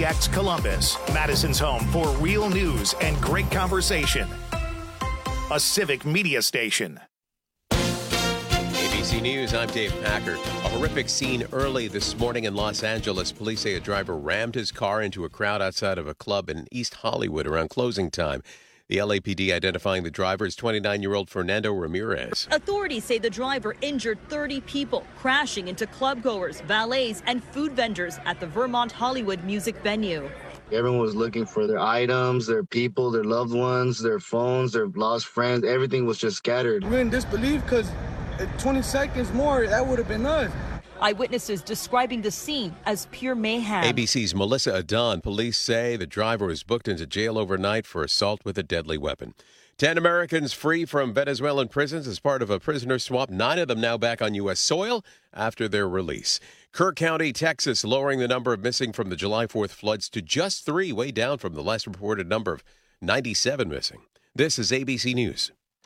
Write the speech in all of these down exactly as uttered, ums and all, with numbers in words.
D X Columbus, Madison's home for real news and great conversation. A Civic Media station. A B C News, I'm Dave Packer. A horrific scene early this morning in Los Angeles. Police say a driver rammed his car into a crowd outside of a club in East Hollywood around closing time. The L A P D identifying the driver as twenty-nine-year-old Fernando Ramirez. Authorities say the driver injured thirty people, crashing into clubgoers, valets, and food vendors at the Vermont Hollywood music venue. Everyone was looking for their items, their people, their loved ones, their phones, their lost friends. Everything was just scattered. We're in disbelief because twenty seconds more, that would have been us. Eyewitnesses describing the scene as pure mayhem. A B C's Melissa Adon. Police say the driver was booked into jail overnight for assault with a deadly weapon. Ten Americans free from Venezuelan prisons as part of a prisoner swap. Nine of them now back on U S soil after their release. Kerr County, Texas, lowering the number of missing from the July fourth floods to just three, way down from the last reported number of ninety-seven missing. This is A B C News.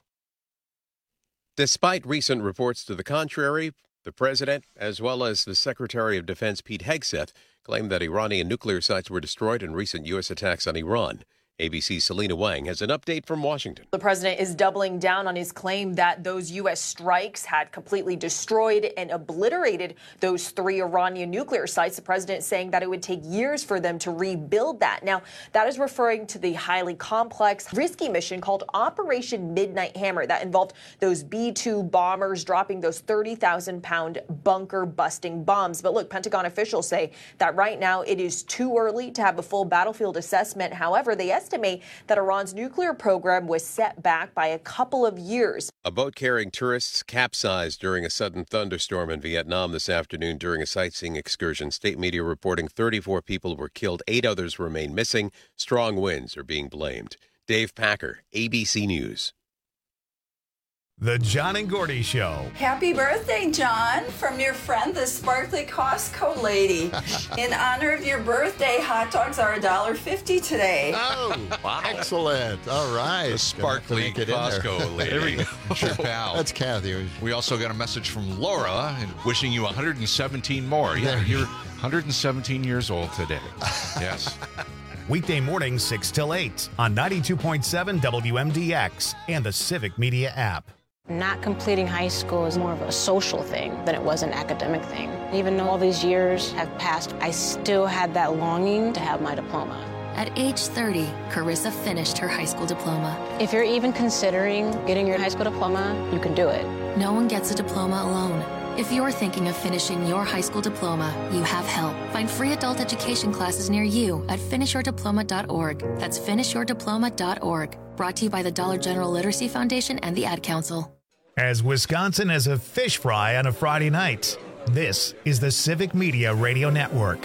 Despite recent reports to the contrary, the president, as well as the Secretary of Defense Pete Hegseth, claimed that Iranian nuclear sites were destroyed in recent U S attacks on Iran. A B C's Selena Wang has an update from Washington. The president is doubling down on his claim that those U S strikes had completely destroyed and obliterated those three Iranian nuclear sites. The president saying that it would take years for them to rebuild that. Now, that is referring to the highly complex, risky mission called Operation Midnight Hammer that involved those B two bombers dropping those thirty thousand pound bunker-busting bombs. But look, Pentagon officials say that right now it is too early to have a full battlefield assessment. However, they estimate that Iran's nuclear program was set back by a couple of years. A boat carrying tourists capsized during a sudden thunderstorm in Vietnam this afternoon during a sightseeing excursion. State media reporting thirty-four people were killed. Eight others remain missing. Strong winds are being blamed. Dave Packer, A B C News. The John and Gordy Show. Happy birthday, John, from your friend, the sparkly Costco lady. In honor of your birthday, hot dogs are one dollar fifty today. Oh, wow. Excellent. All right. The sparkly Costco lady. There we go. Sure, pal. That's Kathy. We also got a message from Laura wishing you one hundred seventeen more. Yeah, you're one hundred seventeen years old today. Yes. Weekday mornings six till eight on ninety-two point seven W M D X and the Civic Media app. Not completing high school is more of a social thing than it was an academic thing. Even though all these years have passed, I still had that longing to have my diploma. At age thirty, Carissa finished her high school diploma. If you're even considering getting your high school diploma, you can do it. No one gets a diploma alone. If you're thinking of finishing your high school diploma, you have help. Find free adult education classes near you at finish your diploma dot org. That's finish your diploma dot org. Brought to you by the Dollar General Literacy Foundation and the Ad Council. As Wisconsin has a fish fry on a Friday night, this is the Civic Media Radio Network.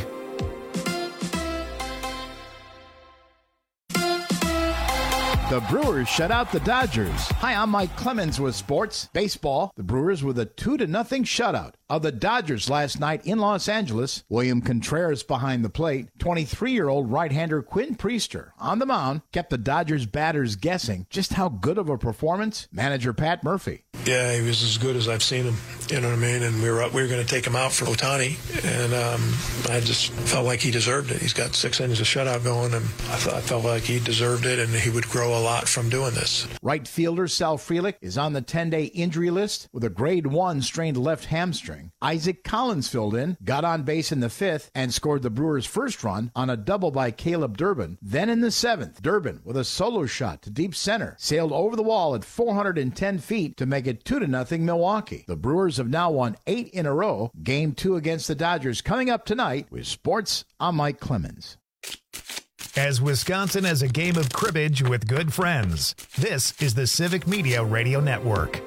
The Brewers shut out the Dodgers. Hi, I'm Mike Clemens with sports. Baseball, the Brewers with a two to nothing shutout of the Dodgers last night in Los Angeles. William Contreras behind the plate. twenty-three-year-old right-hander Quinn Priester on the mound kept the Dodgers batters guessing just how good of a performance. Manager Pat Murphy. Yeah, he was as good as I've seen him. You know what I mean? And we were we were going to take him out for Ohtani, and um, I just felt like he deserved it. He's got six innings of shutout going, and I, th- I felt like he deserved it, and he would grow a lot from doing this. Right fielder Sal Frelick is on the ten-day injury list with a grade one strained left hamstring. Isaac Collins filled in, got on base in the fifth, and scored the Brewers' first run on a double by Caleb Durbin. Then in the seventh, Durbin, with a solo shot to deep center, sailed over the wall at four hundred ten feet to make it two to nothing Milwaukee. The Brewers have now won eight in a row. Game two against the Dodgers coming up tonight. With sports, I'm Mike Clemens. As Wisconsin has a game of cribbage with good friends, this is the Civic Media Radio Network.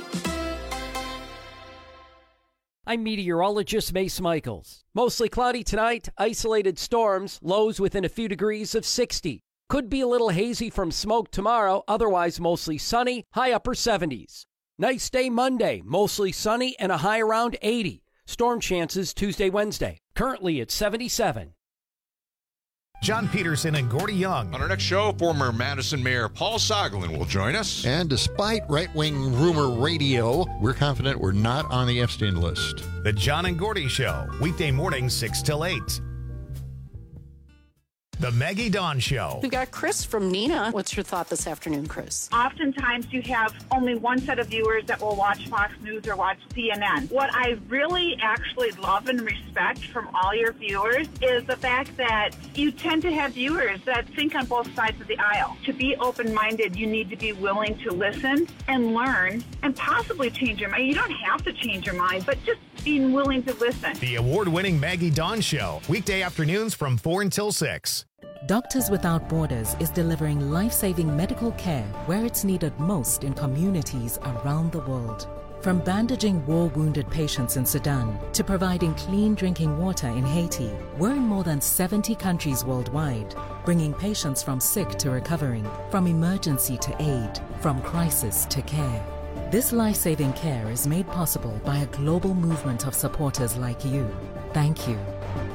I'm meteorologist Mace Michaels. Mostly cloudy tonight, isolated storms, lows within a few degrees of sixty. Could be a little hazy from smoke tomorrow, otherwise mostly sunny, high upper seventies. Nice day Monday, mostly sunny and a high around eighty. Storm chances Tuesday, Wednesday. Currently at seventy-seven. John Peterson and Gordy Young. On our next show, former Madison Mayor Paul Soglin will join us. And despite right-wing rumor radio, we're confident we're not on the Epstein list. The John and Gordy Show, weekday mornings six till eight. The Maggie Dawn Show. We've got Chris from Neenah. What's your thought this afternoon, Chris? Oftentimes you have only one set of viewers that will watch Fox News or watch C N N. What I really actually love and respect from all your viewers is the fact that you tend to have viewers that think on both sides of the aisle. To be open-minded, you need to be willing to listen and learn and possibly change your mind. You don't have to change your mind, but just being willing to listen. The award-winning Maggie Dawn Show, weekday afternoons from four until six. Doctors Without Borders is delivering life-saving medical care where it's needed most in communities around the world. From bandaging war-wounded patients in Sudan to providing clean drinking water in Haiti, we're in more than seventy countries worldwide, bringing patients from sick to recovering, from emergency to aid, from crisis to care. This life-saving care is made possible by a global movement of supporters like you. Thank you.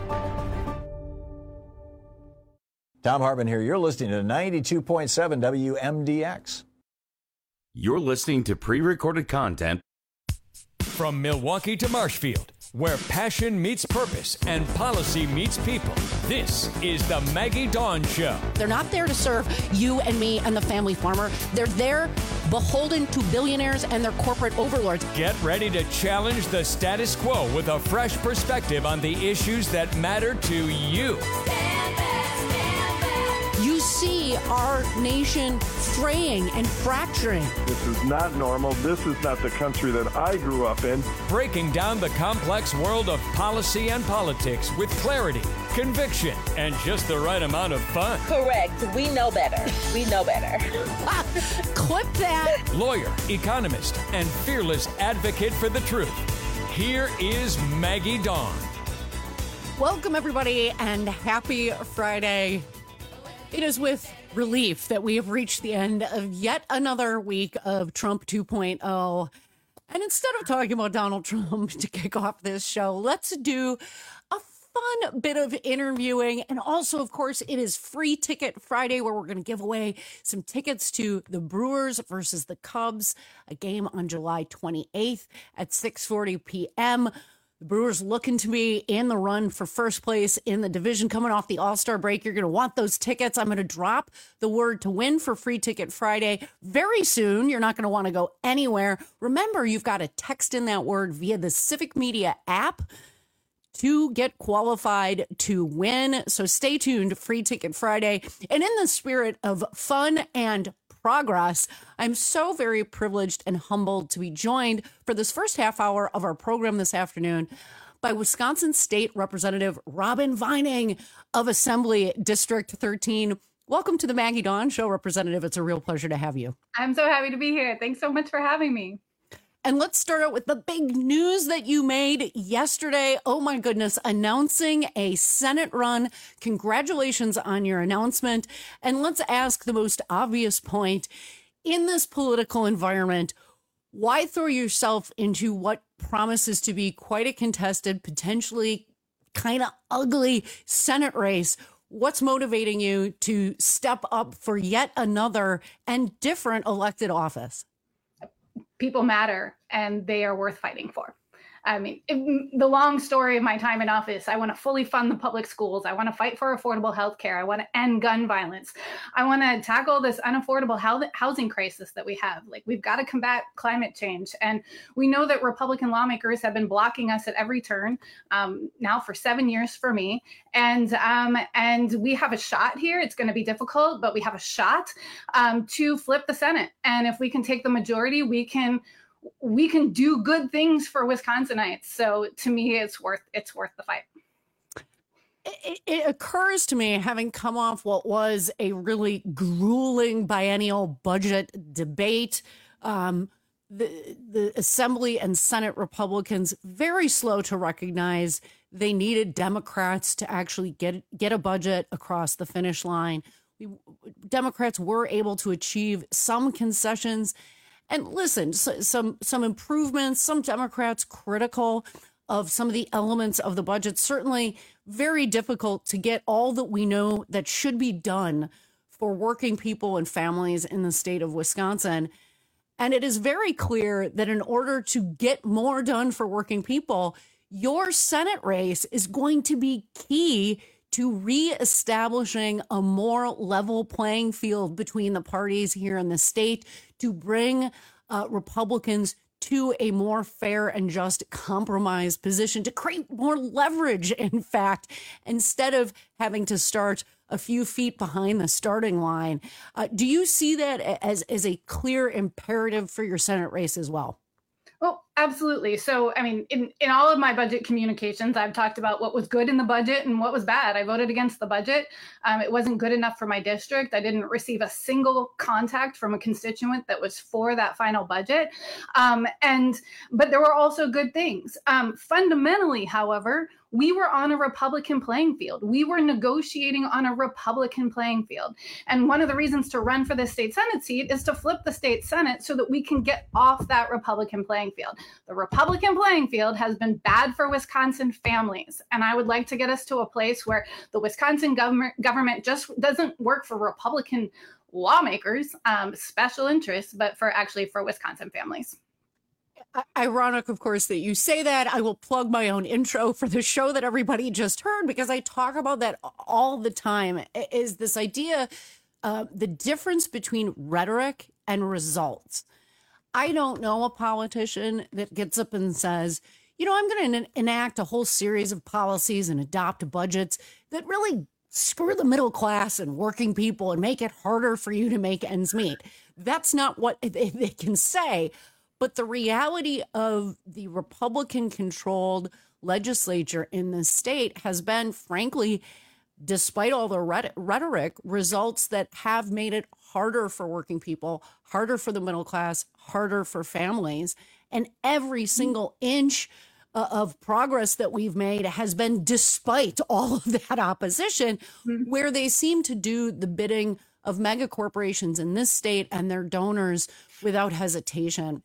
Tom Hartman here. You're listening to ninety-two point seven W M D X. You're listening to pre-recorded content from Milwaukee to Marshfield, where passion meets purpose and policy meets people. This is the Maggie Dawn Show. They're not there to serve you and me and the family farmer. They're there beholden to billionaires and their corporate overlords. Get ready to challenge the status quo with a fresh perspective on the issues that matter to you. You see our nation fraying and fracturing. This is not normal. This is not the country that I grew up in. Breaking down the complex world of policy and politics with clarity, conviction, and just the right amount of fun. Correct. We know better. We know better. Clip that. Lawyer, economist, and fearless advocate for the truth. Here is Maggie Dawn. Welcome, everybody, and happy Friday. It is with relief that we have reached the end of yet another week of Trump two point oh. And instead of talking about Donald Trump to kick off this show, let's do a fun bit of interviewing. And also, of course, it is Free Ticket Friday, where we're going to give away some tickets to the Brewers versus the Cubs, a game on July twenty-eighth at six forty p.m. The Brewers looking to be in the run for first place in the division. Coming off the All-Star break, you're going to want those tickets. I'm going to drop the word to win for Free Ticket Friday very soon. You're not going to want to go anywhere. Remember, you've got to text in that word via the Civic Media app to get qualified to win. So stay tuned, Free Ticket Friday. And in the spirit of fun and progress, I'm so very privileged and humbled to be joined for this first half hour of our program this afternoon by Wisconsin State Representative Robin Vining of Assembly District thirteen. Welcome to the Maggie Dawn Show, Representative. It's a real pleasure to have you. I'm so happy to be here. Thanks so much for having me. And let's start out with the big news that you made yesterday. Oh my goodness, announcing a Senate run. Congratulations on your announcement. And let's ask the most obvious point. In this political environment, why throw yourself into what promises to be quite a contested, potentially kind of ugly Senate race? What's motivating you to step up for yet another and different elected office? People matter, and they are worth fighting for. I mean, it, the long story of my time in office, I want to fully fund the public schools. I want to fight for affordable health care. I want to end gun violence. I want to tackle this unaffordable housing crisis that we have. Like, we've got to combat climate change. And we know that Republican lawmakers have been blocking us at every turn um, now for seven years for me. And um, and we have a shot here. It's going to be difficult, but we have a shot um, to flip the Senate. And if we can take the majority, we can we can do good things for Wisconsinites. So to me, it's worth it's worth the fight. It, it occurs to me, having come off what was a really grueling biennial budget debate, um, the, the Assembly and Senate Republicans very slow to recognize they needed Democrats to actually get get a budget across the finish line. We, Democrats were able to achieve some concessions. And listen, so, some some improvements, some Democrats critical of some of the elements of the budget. Certainly very difficult to get all that we know that should be done for working people and families in the state of Wisconsin. And it is very clear that in order to get more done for working people, your Senate race is going to be key to reestablishing a more level playing field between the parties here in the state, to bring uh, Republicans to a more fair and just compromise position, to create more leverage, in fact, instead of having to start a few feet behind the starting line. Uh, do you see that as, as a clear imperative for your Senate race as well? Well, absolutely. So, I mean, in, in all of my budget communications, I've talked about what was good in the budget and what was bad. I voted against the budget. Um, it wasn't good enough for my district. I didn't receive a single contact from a constituent that was for that final budget. Um, and but there were also good things. Um, fundamentally, however, we were on a Republican playing field. We were negotiating on a Republican playing field. And one of the reasons to run for the state Senate seat is to flip the state Senate so that we can get off that Republican playing field. The Republican playing field has been bad for Wisconsin families. And I would like to get us to a place where the Wisconsin government, government just doesn't work for Republican lawmakers, um, special interests, but for actually for Wisconsin families. Ironic, of course, that you say that. I will plug my own intro for the show that everybody just heard, because I talk about that all the time, is this idea, uh, the difference between rhetoric and results. I don't know a politician that gets up and says, you know, I'm going to enact a whole series of policies and adopt budgets that really screw the middle class and working people and make it harder for you to make ends meet. That's not what they, they can say. But the reality of the Republican-controlled legislature in the state has been, frankly, despite all the rhetoric, results that have made it harder for working people, harder for the middle class, harder for families. And every single inch uh, of progress that we've made has been despite all of that opposition, mm-hmm. where they seem to do the bidding of mega corporations in this state and their donors without hesitation.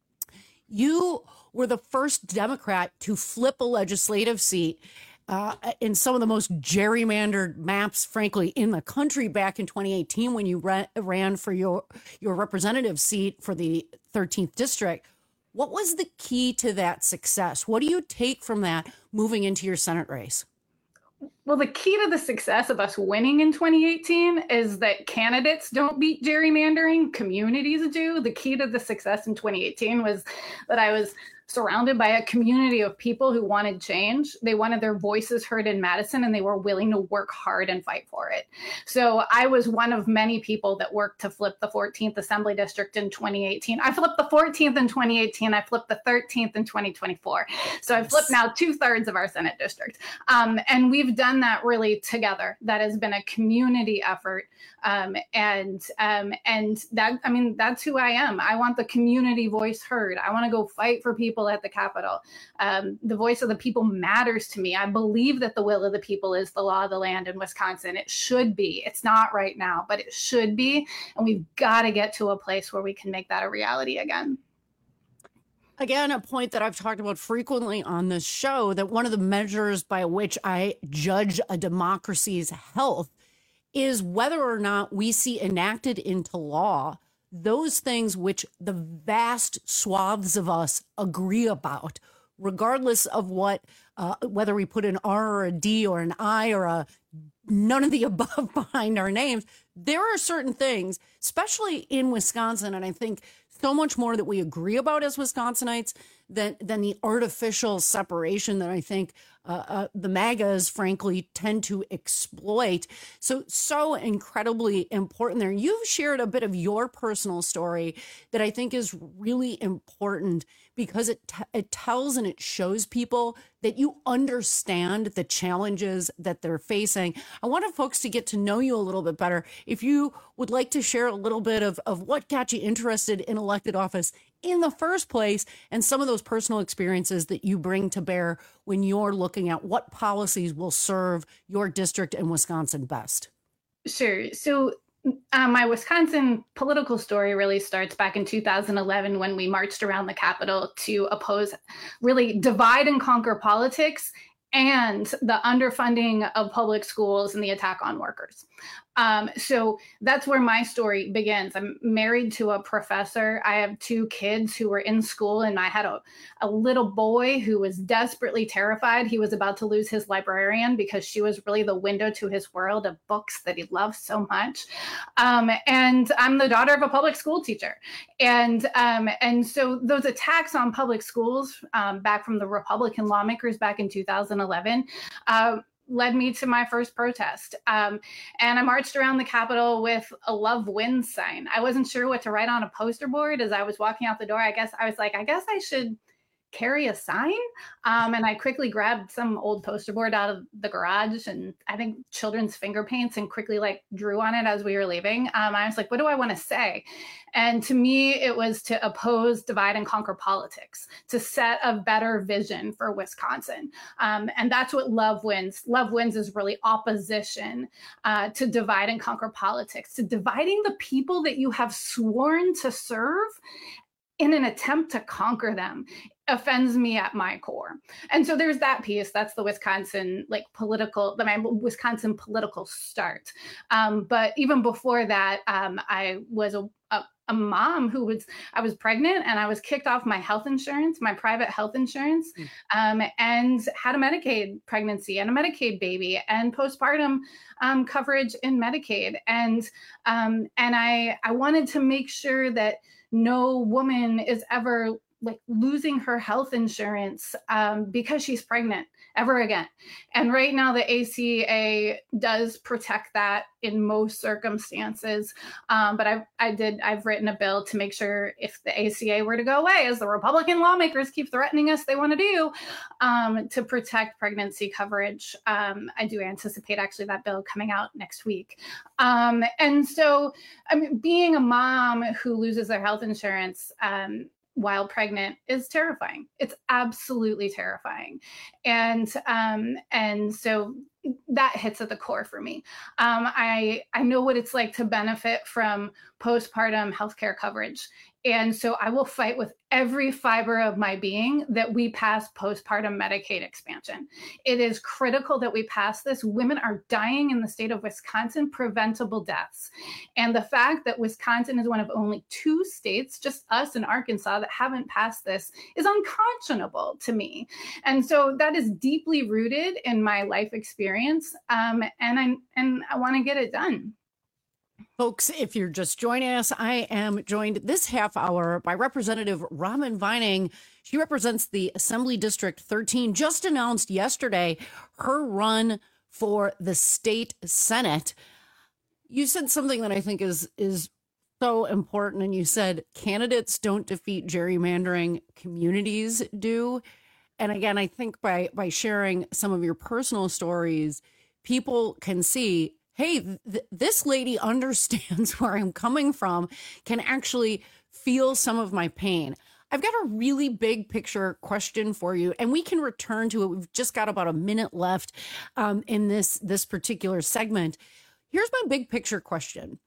You were the first Democrat to flip a legislative seat uh, in some of the most gerrymandered maps, frankly, in the country back in twenty eighteen when you ran, ran for your, your representative seat for the thirteenth district. What was the key to that success? What do you take from that moving into your Senate race? Well, the key to the success of us winning in twenty eighteen is that candidates don't beat gerrymandering, communities do. The key to the success in twenty eighteen was that I was surrounded by a community of people who wanted change. They wanted their voices heard in Madison, and they were willing to work hard and fight for it. So I was one of many people that worked to flip the fourteenth Assembly District in twenty eighteen. I flipped the fourteenth in twenty eighteen. I flipped the thirteenth in twenty twenty-four. So I've flipped now two thirds of our Senate district. Um, and we've done that really together. That has been a community effort. Um, and um, and that, I mean, that's who I am. I want the community voice heard. I want to go fight for people at the Capitol. Um, the voice of the people matters to me. I believe that the will of the people is the law of the land in Wisconsin. It should be. It's not right now, but it should be. And we've got to get to a place where we can make that a reality again. Again, a point that I've talked about frequently on this show, that one of the measures by which I judge a democracy's health is whether or not we see enacted into law those things which the vast swaths of us agree about, regardless of what, uh, whether we put an R or a D or an I or a none of the above behind our names. There are certain things, especially in Wisconsin, and I think so much more that we agree about as Wisconsinites than than the artificial separation that I think uh, uh, the MAGAs, frankly, tend to exploit. So, so incredibly important there. You've shared a bit of your personal story that I think is really important because it t- it tells and it shows people that you understand the challenges that they're facing. I wanted folks to get to know you a little bit better. If you would like to share a little bit of, of what got you interested in elected office in the first place and some of those personal experiences that you bring to bear when you're looking at what policies will serve your district and Wisconsin best. Sure. So Uh, my Wisconsin political story really starts back in two thousand eleven when we marched around the Capitol to oppose really divide and conquer politics and the underfunding of public schools and the attack on workers. Um, so that's where my story begins. I'm married to a professor. I have two kids who were in school, and I had a, a little boy who was desperately terrified. He was about to lose his librarian because she was really the window to his world of books that he loved so much. Um, and I'm the daughter of a public school teacher. And, um, and so those attacks on public schools um, back from the Republican lawmakers back in two thousand eleven, uh, led me to my first protest. Um, and I marched around the Capitol with a Love Wins sign. I wasn't sure what to write on a poster board as I was walking out the door. I guess I was like, I guess I should carry a sign. Um, and I quickly grabbed some old poster board out of the garage and I think children's finger paints and quickly like drew on it as we were leaving. Um, I was like, what do I want to say? And to me, it was to oppose divide and conquer politics, to set a better vision for Wisconsin. Um, and that's what Love Wins. Love Wins is really opposition uh, to divide and conquer politics, to dividing the people that you have sworn to serve in an attempt to conquer them. Offends me at my core. And so there's that piece. That's the Wisconsin like political, the my Wisconsin political start. Um, but even before that, um, I was a, a, a mom who was, I was pregnant and I was kicked off my health insurance, my private health insurance, um, and had a Medicaid pregnancy and a Medicaid baby and postpartum um, coverage in Medicaid. And um, and I I wanted to make sure that no woman is ever like losing her health insurance um, because she's pregnant ever again. And right now the A C A does protect that in most circumstances. Um, but I've, I did, I've written a bill to make sure if the A C A were to go away, as the Republican lawmakers keep threatening us they want to do, um, to protect pregnancy coverage. Um, I do anticipate actually that bill coming out next week. Um, and so, I mean, being a mom who loses their health insurance, um, while pregnant is terrifying. It's absolutely terrifying. And um, and so that hits at the core for me. Um, I, I know what it's like to benefit from postpartum healthcare coverage. And so I will fight with every fiber of my being that we pass postpartum Medicaid expansion. It is critical that we pass this. Women are dying in the state of Wisconsin, preventable deaths. And the fact that Wisconsin is one of only two states, just us and Arkansas, that haven't passed this is unconscionable to me. And so that is deeply rooted in my life experience. Um, and I, and I want to get it done. Folks, if you're just joining us, I am joined this half hour by Representative Robin Vining. She represents the Assembly District thirteen, just announced yesterday her run for the state Senate. You said something that I think is is so important, and you said candidates don't defeat gerrymandering, communities do. And again, I think by by sharing some of your personal stories, people can see, hey, th- this lady understands where I'm coming from, can actually feel some of my pain. I've got a really big picture question for you, and we can return to it. We've just got about a minute left um, in this, this particular segment. Here's my big picture question.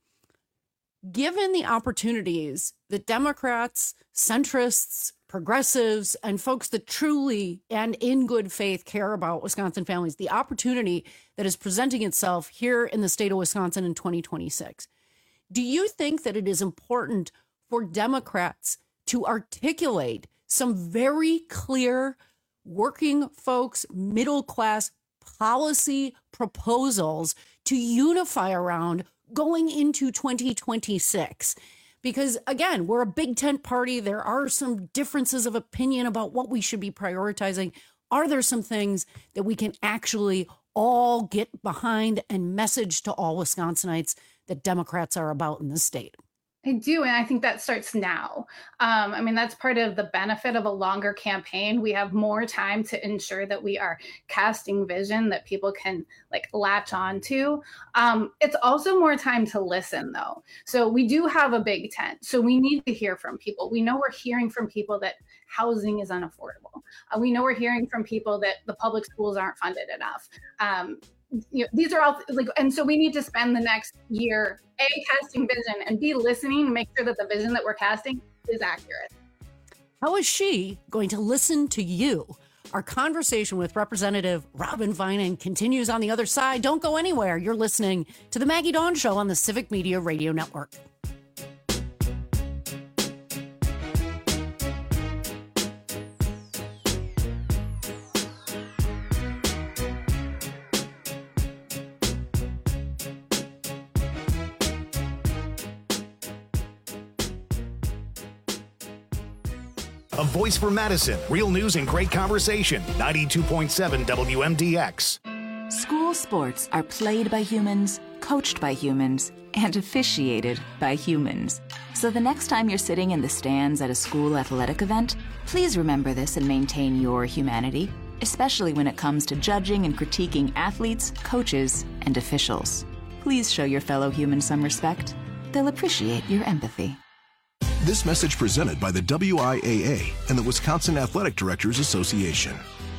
Given the opportunities that Democrats, centrists, progressives, and folks that truly and in good faith care about Wisconsin families, the opportunity that is presenting itself here in the state of Wisconsin in twenty twenty-six, do you think that it is important for Democrats to articulate some very clear working folks, middle class policy proposals to unify around going into twenty twenty-six? Because, again, we're a big tent party. There are some differences of opinion about what we should be prioritizing. Are there some things that we can actually all get behind and message to all Wisconsinites that Democrats are about in the state? I do, and I think that starts now. Um, I mean, that's part of the benefit of a longer campaign. We have more time to ensure that we are casting vision that people can like latch on to. Um, it's also more time to listen, though. So we do have a big tent. So we need to hear from people. We know we're hearing from people that housing is unaffordable. Uh, we know we're hearing from people that the public schools aren't funded enough. Um, You know, these are all like, and so we need to spend the next year A, casting vision, and B, listening to make sure that the vision that we're casting is accurate. How is she going to listen to you? Our conversation with Representative Robin Vining continues on the other side. Don't go anywhere. You're listening to the Maggie Dawn Show on the Civic Media Radio Network. A voice for Madison. Real news and great conversation. ninety-two point seven W M D X. School sports are played by humans, coached by humans, and officiated by humans. So the next time you're sitting in the stands at a school athletic event, please remember this and maintain your humanity, especially when it comes to judging and critiquing athletes, coaches, and officials. Please show your fellow humans some respect. They'll appreciate your empathy. This message presented by the W I A A and the Wisconsin Athletic Directors Association.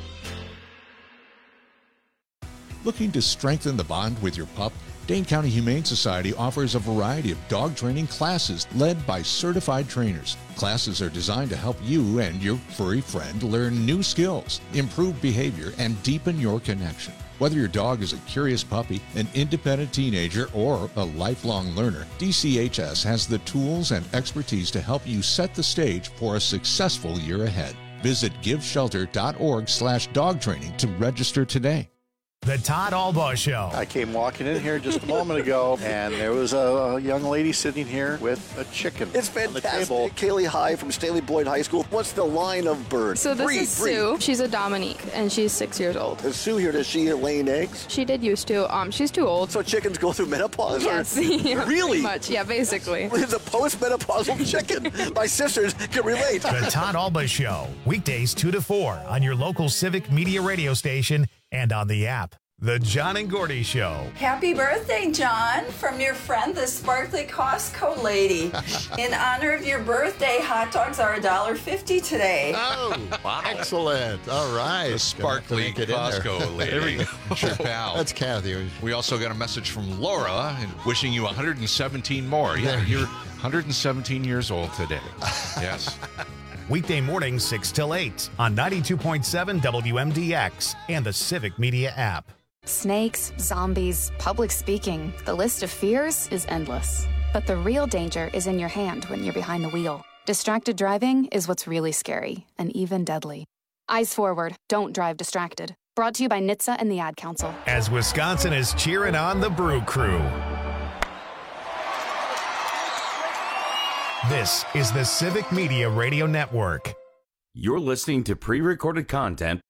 Looking to strengthen the bond with your pup? Dane County Humane Society offers a variety of dog training classes led by certified trainers. Classes are designed to help you and your furry friend learn new skills, improve behavior, and deepen your connection. Whether your dog is a curious puppy, an independent teenager, or a lifelong learner, D C H S has the tools and expertise to help you set the stage for a successful year ahead. Visit giveshelter.org slash dog training to register today. The Todd Albaugh Show. I came walking in here just a moment ago, and there was a young lady sitting here with a chicken. It's fantastic. Kaylee High from Staley Boyd High School. What's the line of bird? So this breed, is breed. Sue. She's a Dominique, and she's six years old. Is Sue here? Does she laying eggs? She did used to. Um, she's too old. So chickens go through menopause? Yes. Or? Yeah, really? Pretty much. Yeah, basically. It's a post-menopausal chicken. My sisters can relate. The Todd Albaugh Show. Weekdays two to four on your local Civic Media radio station and on the app. The John and Gordy Show. Happy birthday, John, from your friend, the sparkly Costco lady. In honor of your birthday, hot dogs are one dollar fifty today. Oh, wow. Excellent. All right. The sparkly Costco lady. There we go. Sure, pal. That's Kathy. We also got a message from Laura wishing you one hundred seventeen more. Yeah, There. you're one hundred seventeen years old today. Yes. Weekday mornings six till eight on ninety-two point seven W M D X and the Civic Media app. Snakes, zombies, public speaking. The list of fears is endless. But the real danger is in your hand when you're behind the wheel. Distracted driving is what's really scary and even deadly. Eyes forward. Don't drive distracted. Brought to you by N H T S A and the Ad Council. As Wisconsin is cheering on the Brew Crew. This is the Civic Media Radio Network. You're listening to pre-recorded content.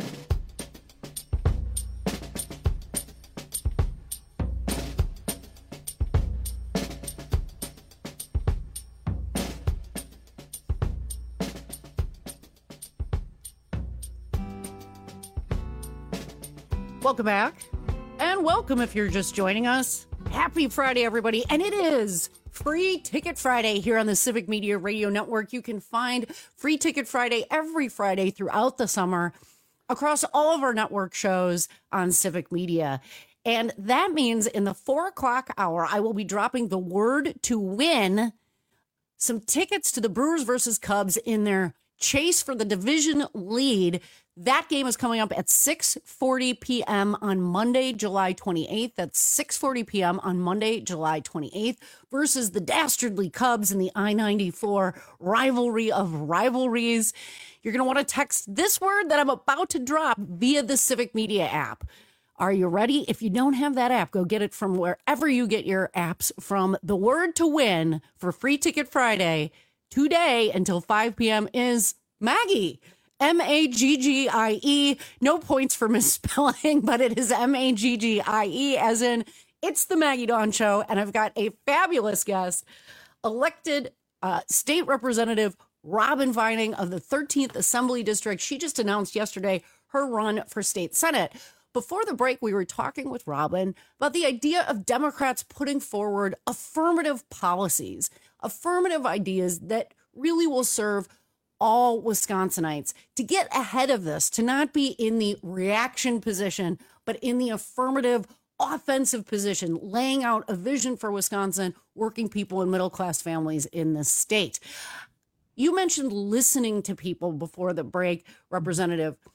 Welcome back. And welcome if you're just joining us. Happy Friday, everybody. And it is Free Ticket Friday here on the Civic Media Radio Network. You can find Free Ticket Friday every Friday throughout the summer across all of our network shows on Civic Media. And that means in the four o'clock hour, I will be dropping the word to win some tickets to the Brewers versus Cubs in their chase for the division lead. That game is coming up at six forty p.m. on Monday, July twenty-eighth. That's six forty p.m. on Monday, July twenty-eighth versus the dastardly Cubs in the I ninety-four rivalry of rivalries. You're going to want to text this word that I'm about to drop via the Civic Media app. Are you ready? If you don't have that app, go get it from wherever you get your apps from. The word to win for Free Ticket Friday today until five p.m. is Maggie. M A G G I E. No points for misspelling, but it is M A G G I E, as in it's the Maggie Dawn Show. And I've got a fabulous guest, elected uh, State Representative Robin Vining of the thirteenth Assembly District. She just announced yesterday her run for state Senate. Before the break, we were talking with Robin about the idea of Democrats putting forward affirmative policies, affirmative ideas that really will serve all Wisconsinites, to get ahead of this, to not be in the reaction position, but in the affirmative, offensive position, laying out a vision for Wisconsin, working people and middle-class families in the state. You mentioned listening to people before the break, Representative.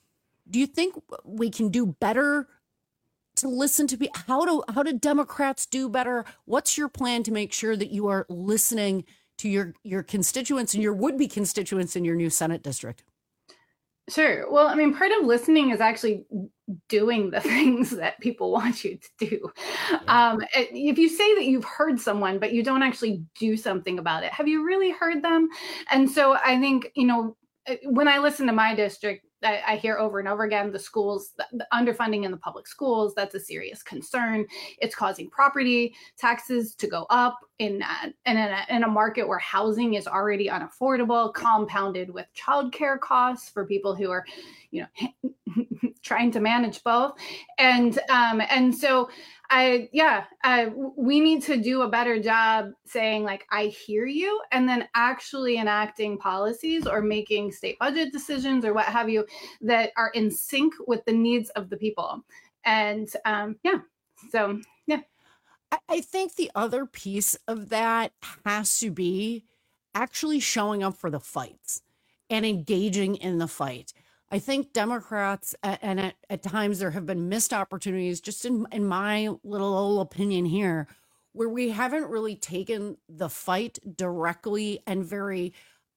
do you think we can do better to listen to be how do how do Democrats do better? What's your plan to make sure that you are listening to your your constituents and your would-be constituents in your new Senate district? Sure. Well, I mean, part of listening is actually doing the things that people want you to do. Yeah. Um, if you say that you've heard someone, but you don't actually do something about it, have you really heard them? And so I think, you know, when I listen to my district, I, I hear over and over again, the schools, the, the underfunding in the public schools, that's a serious concern. It's causing property taxes to go up in, uh, in, a, in a market where housing is already unaffordable, compounded with childcare costs for people who are, you know, trying to manage both. And, um, and so I, yeah, uh, we need to do a better job saying like, I hear you, and then actually enacting policies or making state budget decisions or what have you that are in sync with the needs of the people. And um, yeah, so yeah. I think the other piece of that has to be actually showing up for the fights and engaging in the fight. I think Democrats, and at, at times there have been missed opportunities, just in, in my little old opinion here, where we haven't really taken the fight directly and very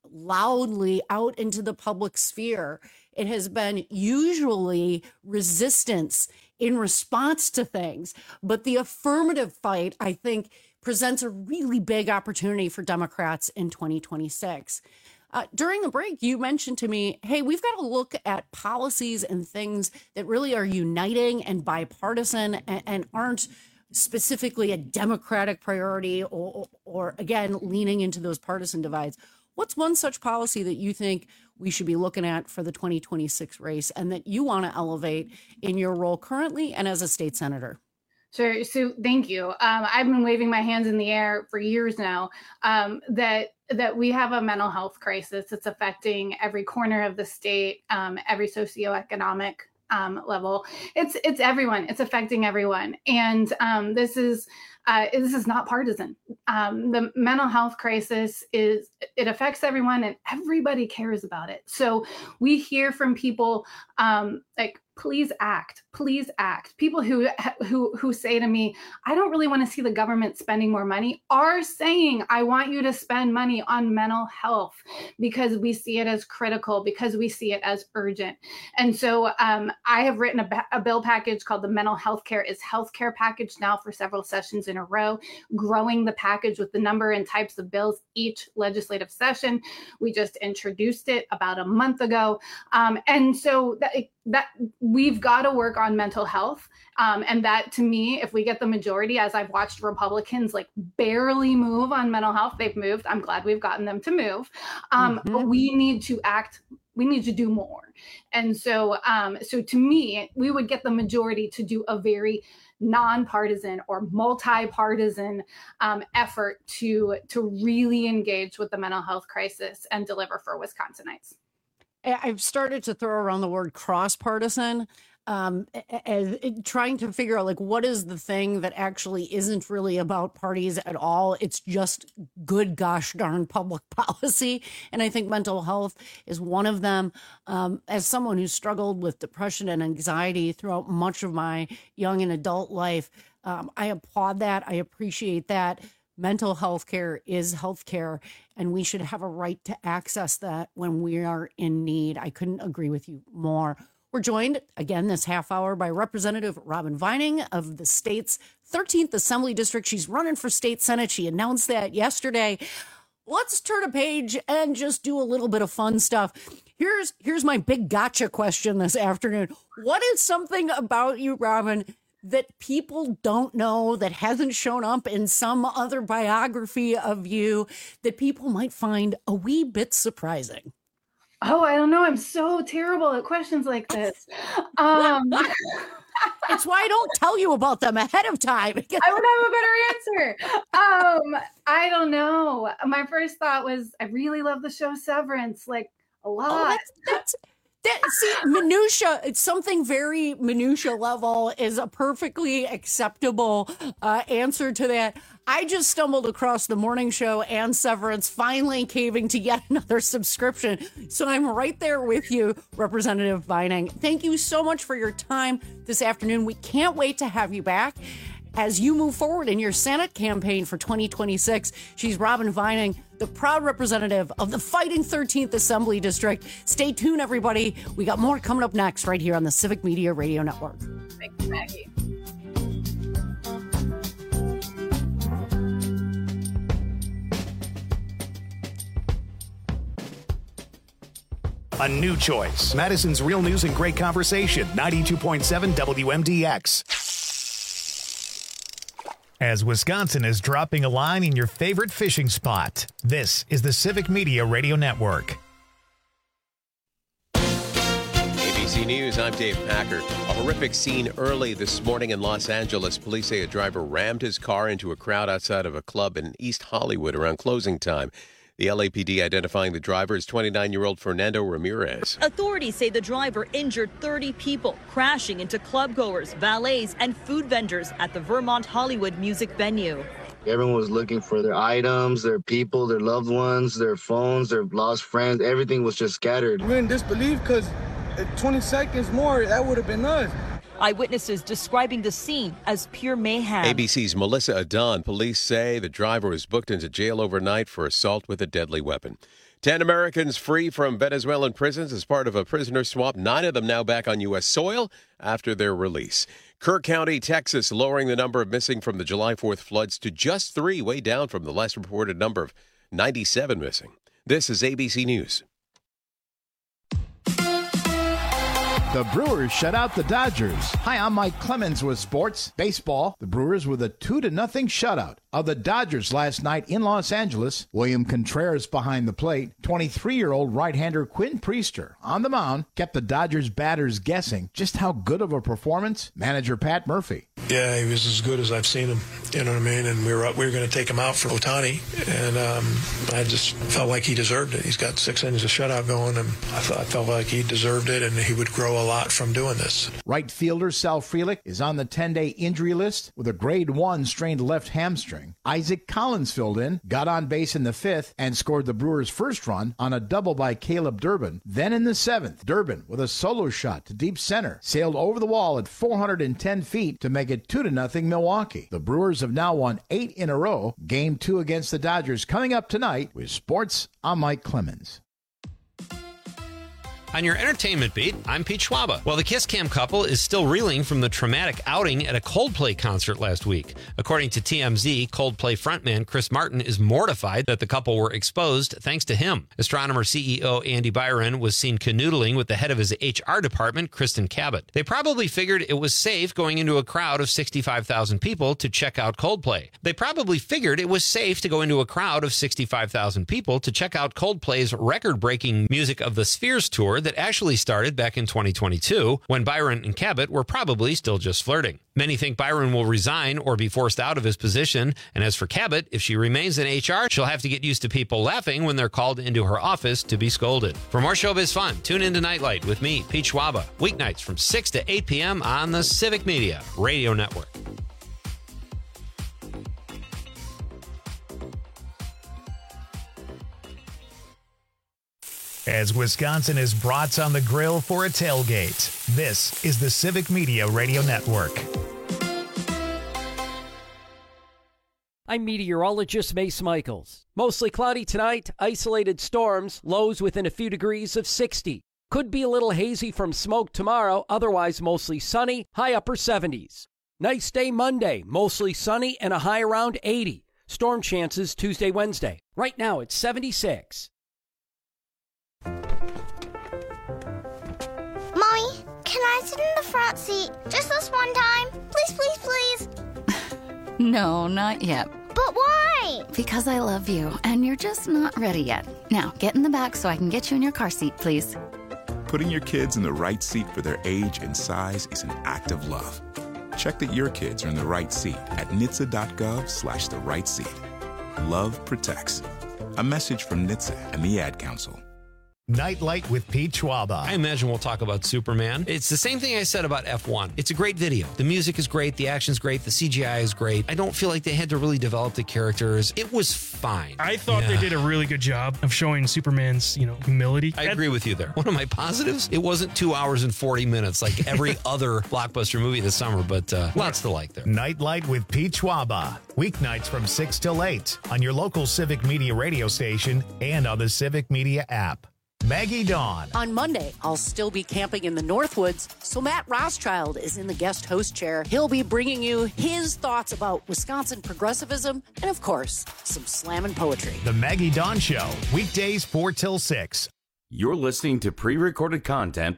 loudly out into the public sphere. It has been usually resistance in response to things, but the affirmative fight, I think, presents a really big opportunity for Democrats in twenty twenty-six. Uh, during the break, you mentioned to me, hey, we've got to look at policies and things that really are uniting and bipartisan and, and aren't specifically a Democratic priority or, or, again, leaning into those partisan divides. What's one such policy that you think we should be looking at for the twenty twenty-six race and that you want to elevate in your role currently and as a state senator? Sure. So thank you. Um, I've been waving my hands in the air for years now um, that that we have a mental health crisis that's affecting every corner of the state, um, every socioeconomic um, level. It's it's everyone. It's affecting everyone. And um, this is uh, this is not partisan. Um, the mental health crisis is it affects everyone and everybody cares about it. So we hear from people um, like, please act, please act. People who who who say to me, I don't really want to see the government spending more money, are saying, I want you to spend money on mental health because we see it as critical, because we see it as urgent. And so um, I have written a, a bill package called the Mental Health Care is Healthcare Package now for several sessions in a row, growing the package with the number and types of bills each legislative session. We just introduced it about a month ago. Um, and so that, that we've got to work on mental health. Um, and that, to me, if we get the majority, as I've watched Republicans like barely move on mental health, they've moved. I'm glad we've gotten them to move. Um, mm-hmm. But we need to act. We need to do more. And so, um, so to me, we would get the majority to do a very nonpartisan or multi-partisan um, effort to to really engage with the mental health crisis and deliver for Wisconsinites. I've started to throw around the word cross-partisan, um, as trying to figure out like what is the thing that actually isn't really about parties at all. It's just good gosh darn public policy. And I think mental health is one of them. Um, as someone who struggled with depression and anxiety throughout much of my young and adult life, um, I applaud that. I appreciate that. Mental health care is health care, and we should have a right to access that when we are in need. I couldn't agree with you more. We're joined again this half hour by Representative Robin Vining of the state's thirteenth Assembly District. She's running for state Senate. She announced that yesterday. Let's turn a page and just do a little bit of fun stuff. Here's, here's my big gotcha question this afternoon. What is something about you, Robin, that people don't know, that hasn't shown up in some other biography of you, that people might find a wee bit surprising? Oh, I don't know. I'm so terrible at questions like this. Um, it's why I don't tell you about them ahead of time. I would have a better answer. Um, I don't know. My first thought was, I really love the show Severance, like a lot. Oh, that's, that's That, see, minutia, it's something very minutia level is a perfectly acceptable uh, answer to that. I just stumbled across the morning show and Severance finally caving to yet another subscription. So I'm right there with you, Representative Vining. Thank you so much for your time this afternoon. We can't wait to have you back as you move forward in your Senate campaign for twenty twenty-six. She's Robin Vining, the proud representative of the Fighting thirteenth Assembly District. Stay tuned, everybody. We got more coming up next right here on the Civic Media Radio Network. Thanks, Maggie. A new choice. Madison's Real News and Great Conversation. ninety-two point seven W M D X. As Wisconsin is dropping a line in your favorite fishing spot, this is the Civic Media Radio Network. A B C News, I'm Dave Packer. A horrific scene early this morning in Los Angeles. Police say a driver rammed his car into a crowd outside of a club in East Hollywood around closing time. The L A P D identifying the driver as twenty-nine-year-old Fernando Ramirez. Authorities say the driver injured thirty people, crashing into clubgoers, valets, and food vendors at the Vermont Hollywood music venue. Everyone was looking for their items, their people, their loved ones, their phones, their lost friends. Everything was just scattered. We're in disbelief because twenty seconds more, that would have been us. Eyewitnesses describing the scene as pure mayhem. A B C's Melissa Adon. Police say the driver was booked into jail overnight for assault with a deadly weapon. Ten Americans free from Venezuelan prisons as part of a prisoner swap. Nine of them now back on U S soil after their release. Kirk County, Texas, lowering the number of missing from the July fourth floods to just three, way down from the last reported number of ninety-seven missing. This is A B C News. The Brewers shut out the Dodgers. Hi, I'm Mike Clemens with sports. Baseball, the Brewers with a two to nothing shutout of the Dodgers last night in Los Angeles. William Contreras behind the plate. twenty-three-year-old right-hander Quinn Priester on the mound kept the Dodgers batters guessing just how good of a performance. Manager Pat Murphy. Yeah, he was as good as I've seen him. You know what I mean? And we were up, we were going to take him out for Ohtani, and um, I just felt like he deserved it. He's got six innings of shutout going, and I, th- I felt like he deserved it, and he would grow a lot from doing this. Right fielder Sal Frelick is on the ten-day injury list with a grade one strained left hamstring. Isaac Collins filled in, got on base in the fifth, and scored the Brewers' first run on a double by Caleb Durbin. Then in the seventh, Durbin, with a solo shot to deep center, sailed over the wall at four hundred ten feet to make it two to nothing Milwaukee. The Brewers have now won eight in a row. Game two against the Dodgers coming up tonight. With sports, I'm Mike Clemens. On your entertainment beat, I'm Pete Schwaba. Well, the Kiss Cam couple is still reeling from the traumatic outing at a Coldplay concert last week. According to T M Z, Coldplay frontman Chris Martin is mortified that the couple were exposed thanks to him. Astronomer C E O Andy Byron was seen canoodling with the head of his H R department, Kristen Cabot. They probably figured it was safe going into a crowd of sixty-five thousand people to check out Coldplay. They probably figured it was safe to go into a crowd of sixty-five thousand people to check out Coldplay's record-breaking Music of the Spheres tour that actually started back in twenty twenty-two, when Byron and Cabot were probably still just flirting. Many think Byron will resign or be forced out of his position, and as for Cabot, if she remains in H R, she'll have to get used to people laughing when they're called into her office to be scolded. For more showbiz fun, tune into Nightlight with me, Pete Schwaba, weeknights from six to eight p.m. on the Civic Media Radio Network. As Wisconsin is brats on the grill for a tailgate, this is the Civic Media Radio Network. I'm meteorologist Mace Michaels. Mostly cloudy tonight, isolated storms, lows within a few degrees of sixty. Could be a little hazy from smoke tomorrow, otherwise mostly sunny, high upper seventies. Nice day Monday, mostly sunny and a high around eighty. Storm chances Tuesday, Wednesday. Right now it's seventy-six. Mommy, can I sit in the front seat just this one time? Please, please, please. No, not yet. But why? Because I love you, and you're just not ready yet. Now, get in the back so I can get you in your car seat, please. Putting your kids in the right seat for their age and size is an act of love. Check that your kids are in the right seat at N H T S A dot gov slash the right seat. Love protects. A message from N H T S A and the Ad Council. Nightlight with Pete Schwaba. I imagine we'll talk about Superman. It's the same thing I said about F one. It's a great video. The music is great. The action's great. The C G I is great. I don't feel like they had to really develop the characters. It was fine. I thought Yeah. they did a really good job of showing Superman's, you know, humility. I agree with you there. One of my positives, it wasn't two hours and forty minutes like every other blockbuster movie this summer, but uh, lots to like there. Nightlight with Pete Schwaba. Weeknights from six till eight on your local Civic Media radio station and on the Civic Media app. Maggie Dawn. On Monday, I'll still be camping in the Northwoods, so Matt Rothschild is in the guest host chair. He'll be bringing you his thoughts about Wisconsin progressivism and, of course, some slammin' poetry. The Maggie Dawn Show, weekdays four till six. You're listening to pre-recorded content.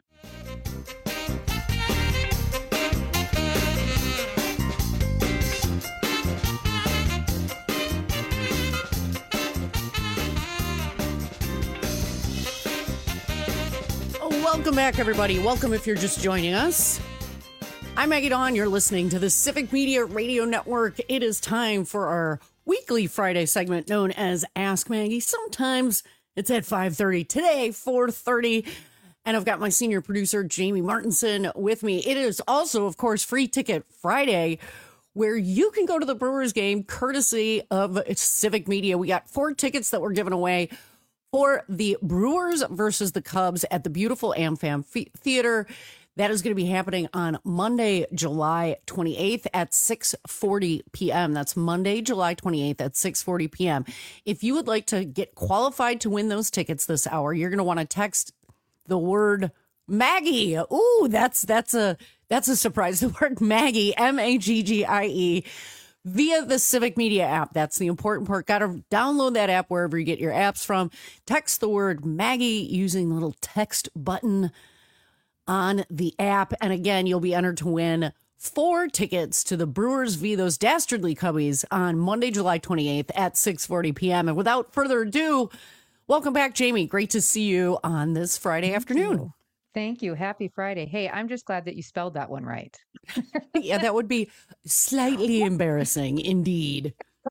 Welcome back, everybody. Welcome if you're just joining us. I'm Maggie Dawn. You're listening to the Civic Media Radio Network. It is time for our weekly Friday segment known as Ask Maggie. Sometimes it's at five thirty. Today, four thirty. And I've got my senior producer, Jamie Martinson, with me. It is also, of course, Free Ticket Friday, where you can go to the Brewers game courtesy of Civic Media. We got four tickets that were given away for the Brewers versus the Cubs at the beautiful AmFam Theater. That is going to be happening on Monday, July twenty-eighth at six forty p.m. That's Monday, July twenty-eighth at six forty p.m. If you would like to get qualified to win those tickets this hour, you're going to want to text the word Maggie. Ooh, that's that's a that's a surprise. The word Maggie, M A G G I E, via the Civic Media app. That's the important part. Got to download that app wherever you get your apps from. Text the word Maggie using the little text button on the app. And again, you'll be entered to win four tickets to the Brewers v. those dastardly Cubbies on Monday, July twenty-eighth at six forty p.m. And without further ado, welcome back, Jamie. Great to see you on this Friday Thank afternoon. You. Thank you. Happy Friday. Hey, I'm just glad that you spelled that one right. Yeah, that would be slightly embarrassing indeed.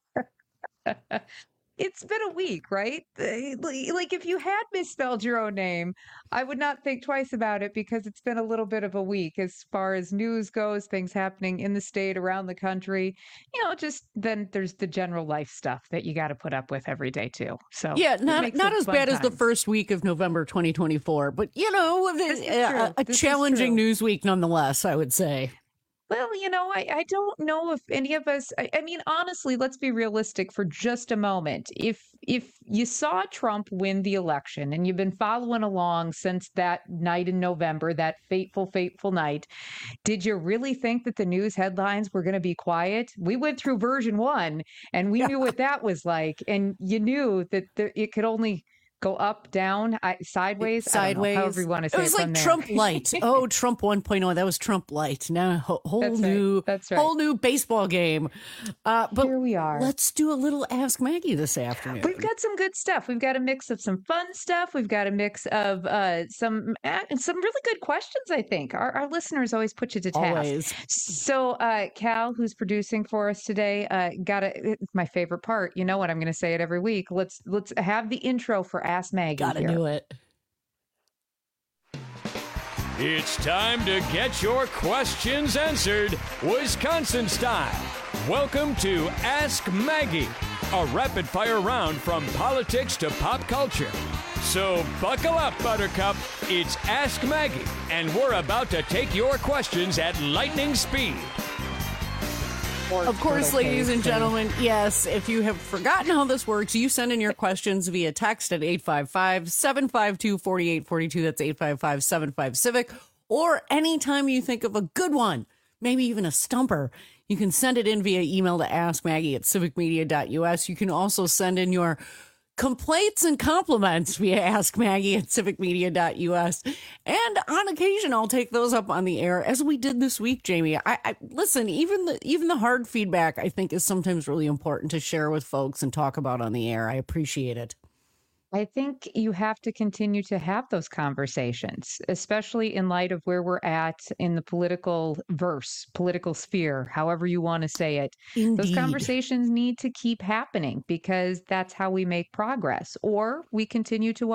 It's been a week, right? Like if you had misspelled your own name, I would not think twice about it because it's been a little bit of a week as far as news goes, things happening in the state, around the country. You know, just then there's the general life stuff that you got to put up with every day too. So yeah, not not as bad time. as the first week of November twenty twenty-four, but you know, a, a challenging news week nonetheless, I would say. Well, you know, I, I don't know if any of us, I, I mean, honestly, let's be realistic for just a moment. If if you saw Trump win the election and you've been following along since that night in November, that fateful, fateful night, did you really think that the news headlines were going to be quiet? We went through version one and we yeah. knew what that was like. And you knew that there, it could only go up, down, I, sideways, sideways. I don't know, however you want to say it. It was like there. Trump light. Oh, Trump one point oh. That was Trump light. Now whole, whole That's new, right. That's right. whole new baseball game. Uh, but here we are. Let's do a little Ask Maggie this afternoon. We've got some good stuff. We've got a mix of some fun stuff. We've got a mix of uh, some uh, some really good questions. I think our, our listeners always put you to task. Always. So uh, Cal, who's producing for us today, uh, got a, it's my favorite part. You know what? I'm going to say it every week. Let's let's have the intro for Ask Maggie. Gotta here. do it. It's time to get your questions answered, Wisconsin style. Welcome to Ask Maggie, a rapid-fire round from politics to pop culture. So buckle up, Buttercup. It's Ask Maggie, and we're about to take your questions at lightning speed. Of course, ladies and gentlemen, yes, if you have forgotten how this works, you send in your questions via text at eight five five, seven five two, four eight four two. That's eight five five, seven five, CIVIC. Or anytime you think of a good one, maybe even a stumper, you can send it in via email to askmaggie at civic media dot u s. You can also send in your complaints and compliments via Ask Maggie at civic media dot u s. And on occasion, I'll take those up on the air, as we did this week, Jamie. I, I listen, even the even the hard feedback, I think, is sometimes really important to share with folks and talk about on the air. I appreciate it. I think you have to continue to have those conversations, especially in light of where we're at in the political verse, political sphere, however you want to say it. Indeed. Those conversations need to keep happening because that's how we make progress. Or we continue to watch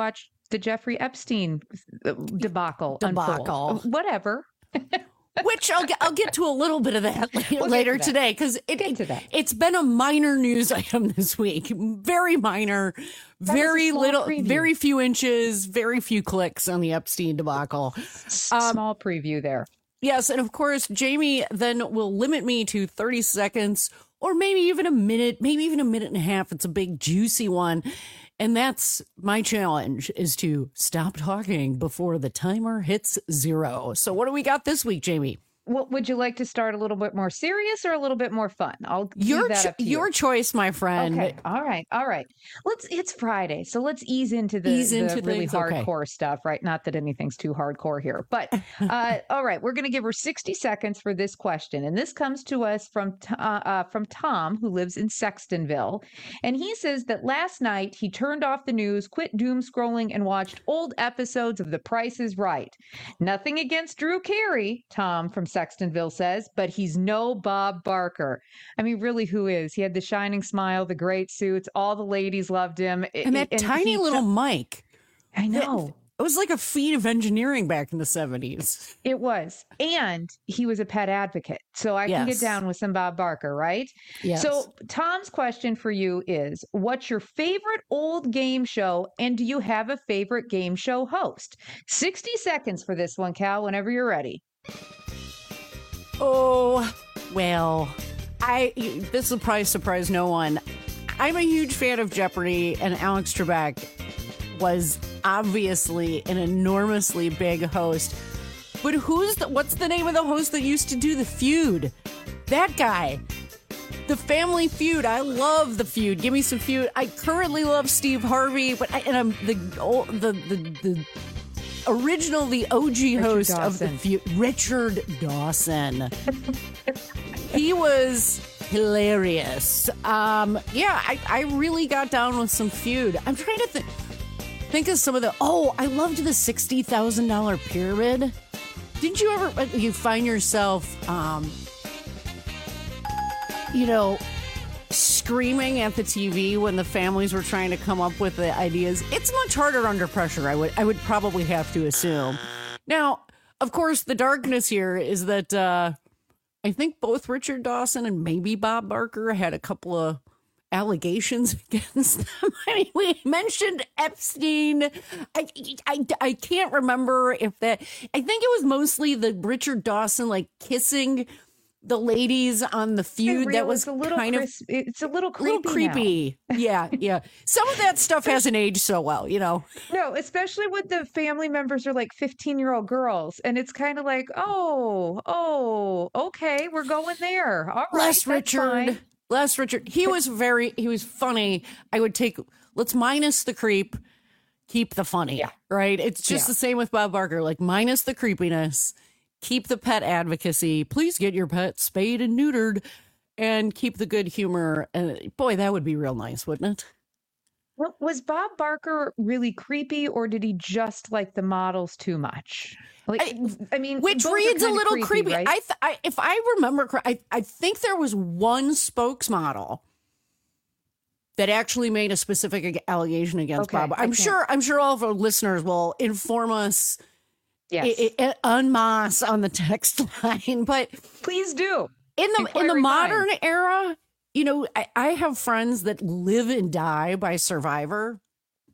the Jeffrey Epstein debacle, Debacle. unfold. Whatever. Which I'll get, I'll get to a little bit of that later, We'll later get to that. today because it, Get to that. it's been a minor news item this week. Very minor, That very was a small little, preview. very few inches, very few clicks on the Epstein debacle. Um, Small preview there. Yes, and of course, Jamie then will limit me to thirty seconds or maybe even a minute, maybe even a minute and a half. It's a big, juicy one. And that's my challenge, is to stop talking before the timer hits zero. So what do we got this week, Jamie? What would you like to start a little bit more serious or a little bit more fun? I'll leave Your that cho- up to you. your choice, my friend. Okay. All right. All right. Let's. It's Friday, so let's ease into the, Ease the into really things, okay. hardcore stuff. Right? Not that anything's too hardcore here, but uh, all right. We're going to give her sixty seconds for this question, and this comes to us from T- uh, uh, from Tom, who lives in Sextonville, and he says that last night he turned off the news, quit doom scrolling, and watched old episodes of The Price is Right. Nothing against Drew Carey, Tom from Sextonville says, but he's no Bob Barker. I mean, really, who is? He had the shining smile, the great suits, all the ladies loved him. And that tiny he- little mic. I know. It was like a feat of engineering back in the seventies. It was. And he was a pet advocate. So I can Yes. get down with some Bob Barker, right? Yes. So Tom's question for you is, what's your favorite old game show? And do you have a favorite game show host? sixty seconds for this one, Cal, whenever you're ready. Oh, well, I this will probably surprise no one. I'm a huge fan of Jeopardy, and Alex Trebek was obviously an enormously big host. But who's the, what's the name of the host that used to do The Feud? That guy. The Family Feud. I love The Feud. Give me some Feud. I currently love Steve Harvey, but I, and I'm the oh, the the the original, the O G Richard host of The Dawson. Feud, Richard Dawson. He was hilarious. Um, yeah, I, I really got down with some Feud. I'm trying to think think of some of the. Oh, I loved the sixty thousand dollar pyramid. Didn't you ever? You find yourself, um, you know, screaming at the T V when the families were trying to come up with the ideas. It's much harder under pressure. I would I would probably have to assume. Now, of course, the darkness here is that uh, I think both Richard Dawson and maybe Bob Barker had a couple of allegations against them. I mean, we mentioned Epstein. I, I, I can't remember if that, I think it was mostly the Richard Dawson, like kissing the ladies on The Feud. Real, That was it's a little kind cris- it's a little of creepy. little creepy. Yeah, yeah. Some of that stuff hasn't aged so well, you know. No, especially when the family members are like fifteen year old girls. And it's kind of like, oh, oh, okay, we're going there. All right. Les that's Richard. fine. Les Richard. He was very, he was funny. I would take, let's minus the creep, keep the funny. Yeah. Right? It's just Yeah. the same with Bob Barker. Like, minus the creepiness, keep the pet advocacy. Please get your pet spayed and neutered, and keep the good humor. And boy, that would be real nice, wouldn't it? Well, was Bob Barker really creepy, or did he just like the models too much? Like, I, I mean, Which both are reads a kinda little creepy. right? I, th- I, if I remember correctly, I, I think there was one spokesmodel that actually made a specific allegation against Okay, Bob. I I'm can't- sure. I'm sure all of our listeners will inform us. Yes. i- i- en masse on the text line, but please do. In the in the Inquiry modern time. era, you know, I, I have friends that live and die by Survivor.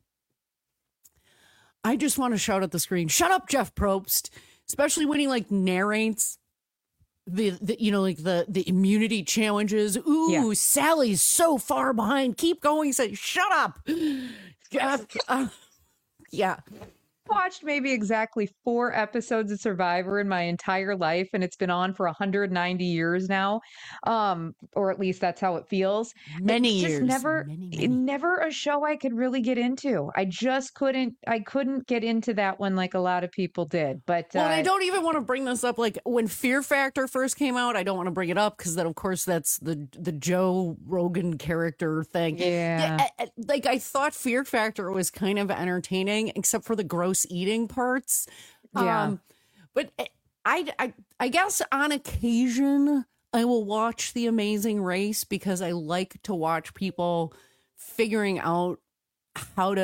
I just want to shout at the screen, shut up, Jeff Probst, especially when he like narrates the, the you know, like the, the immunity challenges. Ooh, Yeah. Sally's so far behind. Keep going. Say, shut up, Jeff. Uh, yeah. Watched maybe exactly four episodes of Survivor in my entire life, and it's been on for one hundred ninety years now, um, or at least that's how it feels. Many it's just years. never, Many, many. never a show I could really get into. I just couldn't. I couldn't get into that one like a lot of people did. But Well, and I uh, don't even want to bring this up. Like when Fear Factor first came out, I don't want to bring it up because then, of course, that's the the Joe Rogan character thing. Yeah. I- I- like I thought Fear Factor was kind of entertaining, except for the gross eating parts. Yeah. Um, but I, I, I guess on occasion I will watch The Amazing Race because I like to watch people figuring out how to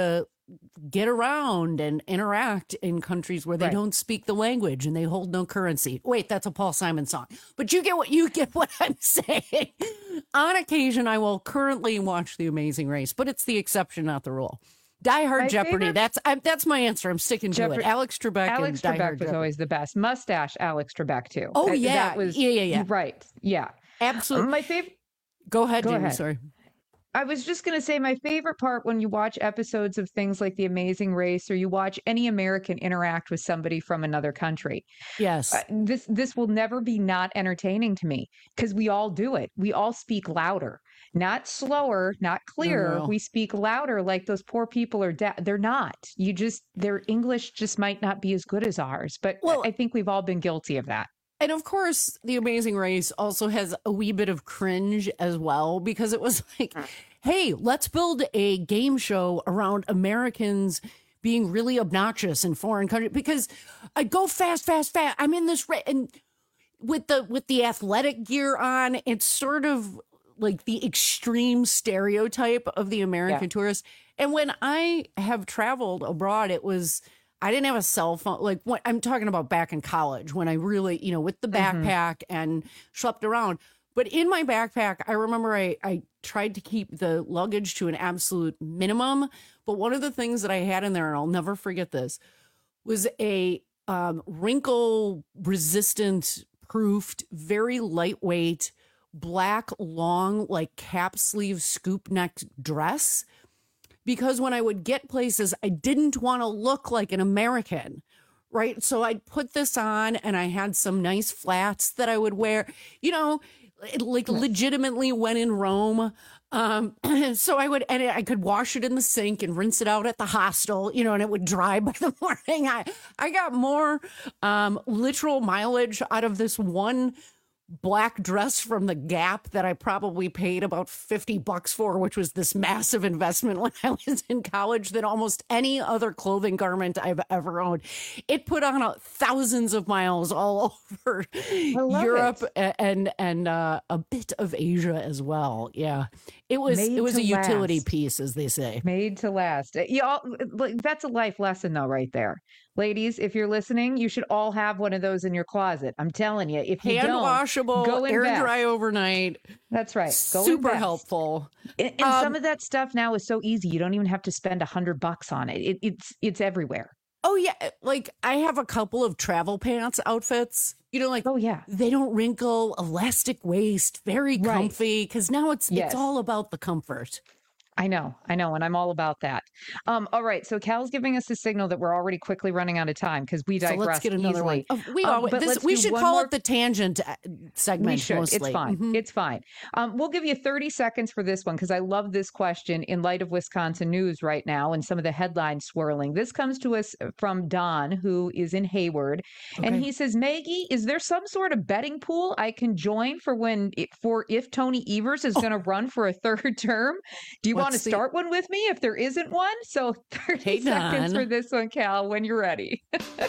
get around and interact in countries where they Right. don't speak the language and they hold no currency. Wait, that's a Paul Simon song. But you get what you get what I'm saying. On occasion, I will currently watch The Amazing Race, but it's the exception, not the rule. Die Hard My Jeopardy. favorite- That's I, that's my answer. I'm sticking to Jeopardy- it. Alex Trebek. Alex and Die Trebek Hard was Jeopardy. always the best. Mustache Alex Trebek too. Oh That- yeah, that was yeah, yeah, yeah. right. Yeah, absolutely. My favorite. Go ahead, Go Jamie. ahead. Sorry. I was just going to say my favorite part when you watch episodes of things like The Amazing Race or you watch any American interact with somebody from another country. Yes. Uh, this this will never be not entertaining to me because we all do it. We all speak louder, not slower, not clearer. no. We speak louder like those poor people are deaf. They're not. You just their English just might not be as good as ours. But I think we've all been guilty of that. And of course, The Amazing Race also has a wee bit of cringe as well, because it was like, hey, let's build a game show around Americans being really obnoxious in foreign countries. Because I go fast, fast, fast. I'm in this race. And with the with the athletic gear on, it's sort of like the extreme stereotype of the American Yeah. tourist. And when I have traveled abroad, it was... I didn't have a cell phone. Like what I'm talking about back in college when I really, you know, with the backpack and schlepped around. But in my backpack, I remember I, I tried to keep the luggage to an absolute minimum. But one of the things that I had in there, and I'll never forget this, was a um, wrinkle resistant, proofed, very lightweight, black, long, like cap sleeve scoop neck dress. Because when I would get places, I didn't want to look like an American, right? So I'd put this on and I had some nice flats that I would wear, you know, like legitimately when in Rome. Um, so I would, and I could wash it in the sink and rinse it out at the hostel, you know, and it would dry by the morning. I, I got more um, literal mileage out of this one black dress from the Gap that I probably paid about fifty bucks for, which was this massive investment when I was in college, than almost any other clothing garment I've ever owned. It put on a, thousands of miles all over Europe it. and and uh, a bit of Asia as well. Yeah, it was Made it was to a utility last. piece, as they say. Made to last. Y'all, like, that's a life lesson, though, right there. Ladies, if you're listening, you should all have one of those in your closet. I'm telling you, if you Hand don't, washable, go air invest. dry overnight. That's right. Go Super invest. helpful. And, and Um, some of that stuff now is so easy. You don't even have to spend a hundred bucks on it. it. It's it's everywhere. Oh yeah, like I have a couple of travel pants outfits. You know, like oh yeah, they don't wrinkle, elastic waist, very comfy. Because now it's Yes. it's all about the comfort. I know, I know, and I'm all about that. Um, all right, so Cal's giving us a signal that we're already quickly running out of time because we So digress let's get another easily. one. Oh, we Um, always, but this, let's we do should one call more- it the tangent uh, segment. We should. Mostly. It's fine. Mhm. It's fine. Um, we'll give you thirty seconds for this one because I love this question in light of Wisconsin news right now and some of the headlines swirling. This comes to us from Don, who is in Hayward, and Okay. he says, "Maggie, is there some sort of betting pool I can join for when for if Tony Evers is going to run for a third term? Do you want to Let's see. start one with me if there isn't one?" So thirty Hey, seconds Don. for this one, Cal, when you're ready.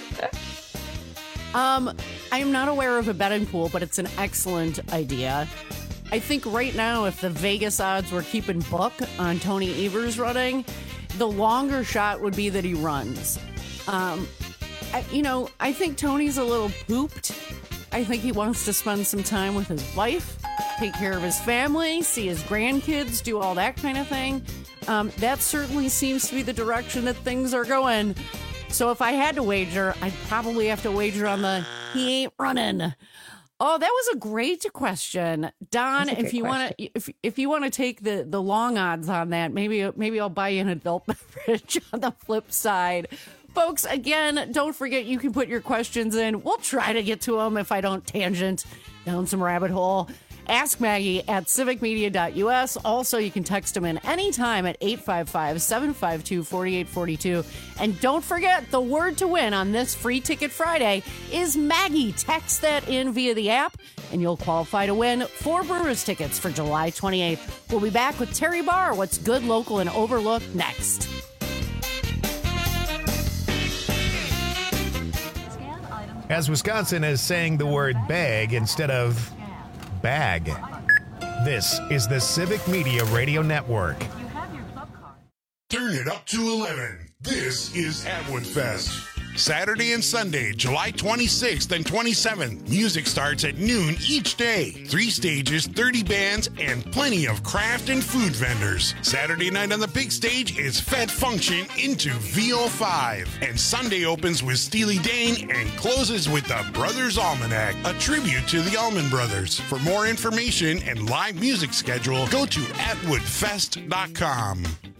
Um, I am not aware of a betting pool, but it's an excellent idea. I think right now, if the Vegas odds were keeping book on Tony Evers running, the longer shot would be that he runs. Um, I, you know, I think Tony's a little pooped. I think he wants to spend some time with his wife, take care of his family, see his grandkids, do all that kind of thing. Um, that certainly seems to be the direction that things are going. So if I had to wager, I'd probably have to wager on the he ain't running. Oh, that was a great question, Don. That's a If good you want to, if if you want to take the the long odds on that, maybe maybe I'll buy you an adult beverage on the flip side. Folks, again, don't forget you can put your questions in. We'll try to get to them if I don't tangent down some rabbit hole. Ask Maggie at civic media dot U S. Also, you can text them in anytime at eight five five, seven five two, four eight four two. And don't forget, the word to win on this Free Ticket Friday is Maggie. Text that in via the app, and you'll qualify to win four Brewers tickets for July twenty-eighth. We'll be back with Terry Barr, What's Good, Local, and Overlooked next. As Wisconsin is saying the word bag instead of bag. This is the Civic Media Radio Network. Turn it up to eleven. This is Atwood Fest. Saturday and Sunday, July twenty-sixth and twenty-seventh. Music starts at noon each day. Three stages, thirty bands, and plenty of craft and food vendors. Saturday night on the big stage is Fed Function into V O five. And Sunday opens with Steely Dan and closes with the Brothers Almanac, a tribute to the Allman Brothers. For more information and live music schedule, go to atwood fest dot com.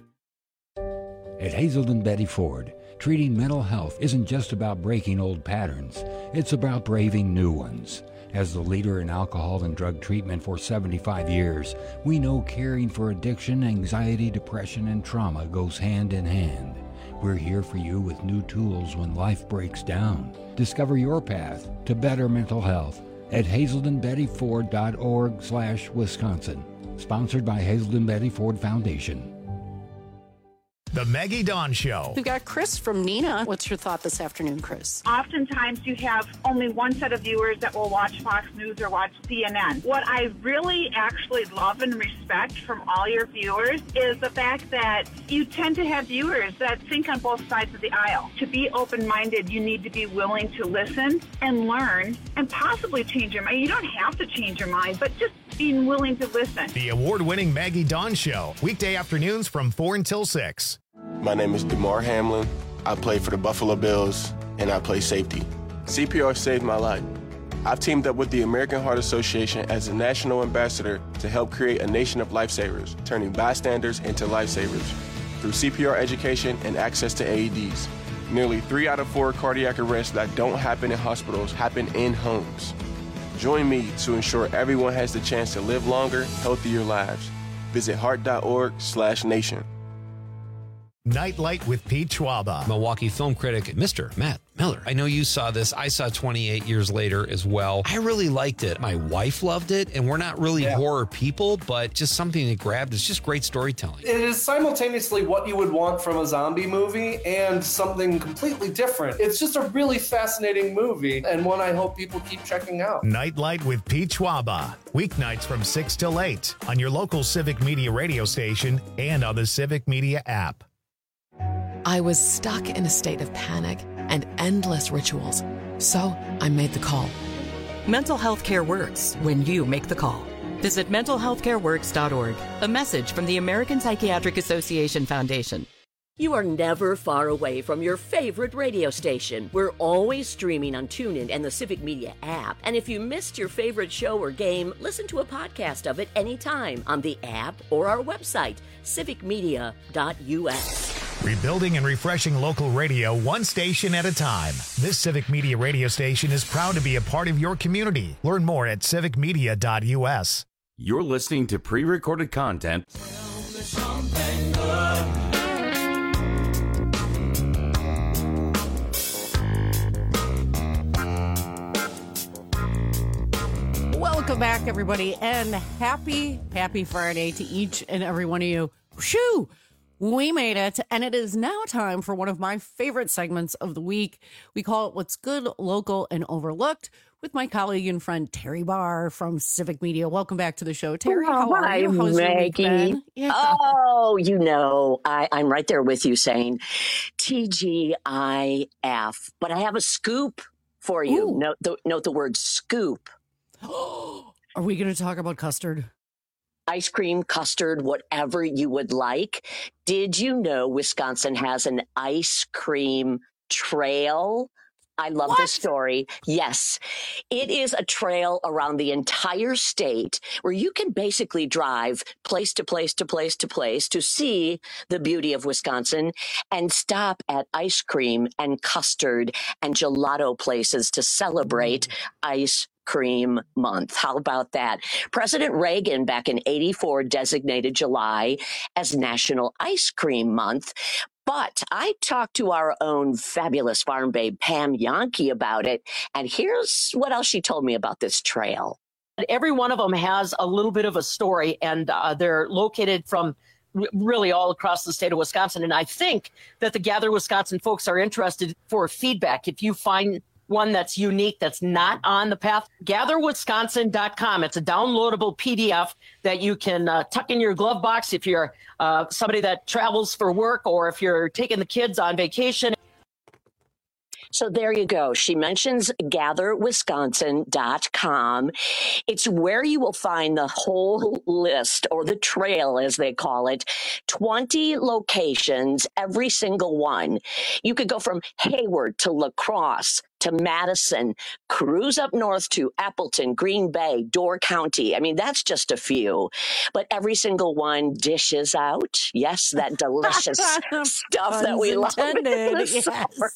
At Hazelden Betty Ford, treating mental health isn't just about breaking old patterns. It's about braving new ones. As the leader in alcohol and drug treatment for seventy-five years, we know caring for addiction, anxiety, depression, and trauma goes hand in hand. We're here for you with new tools when life breaks down. Discover your path to better mental health at hazelden betty ford dot org slash Wisconsin. Sponsored by Hazelden Betty Ford Foundation. The Maggie Dawn Show. We've got Chris from Nina. What's your thought this afternoon, Chris? Oftentimes you have only one set of viewers that will watch Fox News or watch C N N. What I really actually love and respect from all your viewers is the fact that you tend to have viewers that think on both sides of the aisle. To be open-minded, you need to be willing to listen and learn and possibly change your mind. You don't have to change your mind, but just being willing to listen. The award-winning Maggie Dawn Show. Weekday afternoons from four until six. My name is DeMar Hamlin. I play for the Buffalo Bills, and I play safety. C P R saved my life. I've teamed up with the American Heart Association as a national ambassador to help create a nation of lifesavers, turning bystanders into lifesavers through C P R education and access to A E Ds. Nearly three out of four cardiac arrests that don't happen in hospitals happen in homes. Join me to ensure everyone has the chance to live longer, healthier lives. Visit heart.org slash nation. Nightlight with Pete Schwaba. Milwaukee film critic, Mister Matt Miller. I know you saw this. I saw twenty-eight years later as well. I really liked it. My wife loved it, and we're not really yeah. horror people, but just something that grabbed. It's just great storytelling. It is simultaneously what you would want from a zombie movie and something completely different. It's just a really fascinating movie, and one I hope people keep checking out. Nightlight with Pete Schwaba. Weeknights from six till eight on your local Civic Media radio station and on the Civic Media app. I was stuck in a state of panic and endless rituals, so I made the call. Mental health care works when you make the call. Visit mental health care works dot org. A message from the American Psychiatric Association Foundation. You are never far away from your favorite radio station. We're always streaming on TuneIn and the Civic Media app. And if you missed your favorite show or game, listen to a podcast of it anytime on the app or our website, civic media dot u s. Rebuilding and refreshing local radio one station at a time. This Civic Media radio station is proud to be a part of your community. Learn more at civic media dot u s. You're listening to pre-recorded content. Welcome back, everybody, and happy, happy Friday to each and every one of you. Shoo! We made it, and it is now time for one of my favorite segments of the week. We call it What's Good, Local, and Overlooked with my colleague and friend Terry Barr from Civic Media. Welcome back to the show, Terry. How oh, are you? How's Maggie. your week been? Yeah. Oh, you know, I, I'm right there with you saying T G I F, but I have a scoop for you. Ooh. Note the, note the word scoop. Are we going to talk about custard? Ice cream, custard, whatever you would like. Did you know Wisconsin has an ice cream trail? I love What? this story. Yes, it is a trail around the entire state where you can basically drive place to place to place to place to see the beauty of Wisconsin and stop at ice cream and custard and gelato places to celebrate ice Cream Month. How about that? President Reagan back in eighty-four designated July as National Ice Cream Month. But I talked to our own fabulous farm babe, Pam Yankee, about it. And here's what else she told me about this trail. Every one of them has a little bit of a story, and uh, they're located from really all across the state of Wisconsin. And I think that the Gather Wisconsin folks are interested for feedback. If you find one that's unique, that's not on the path, gather wisconsin dot com. It's a downloadable P D F that you can uh, tuck in your glove box if you're uh, somebody that travels for work or if you're taking the kids on vacation. So there you go. She mentions gather wisconsin dot com. It's where you will find the whole list, or the trail as they call it, twenty locations, every single one. You could go from Hayward to La Crosse to Madison, cruise up north to Appleton, Green Bay, Door County. I mean, that's just a few, but every single one dishes out, yes, that delicious stuff that we love in the yes. summer.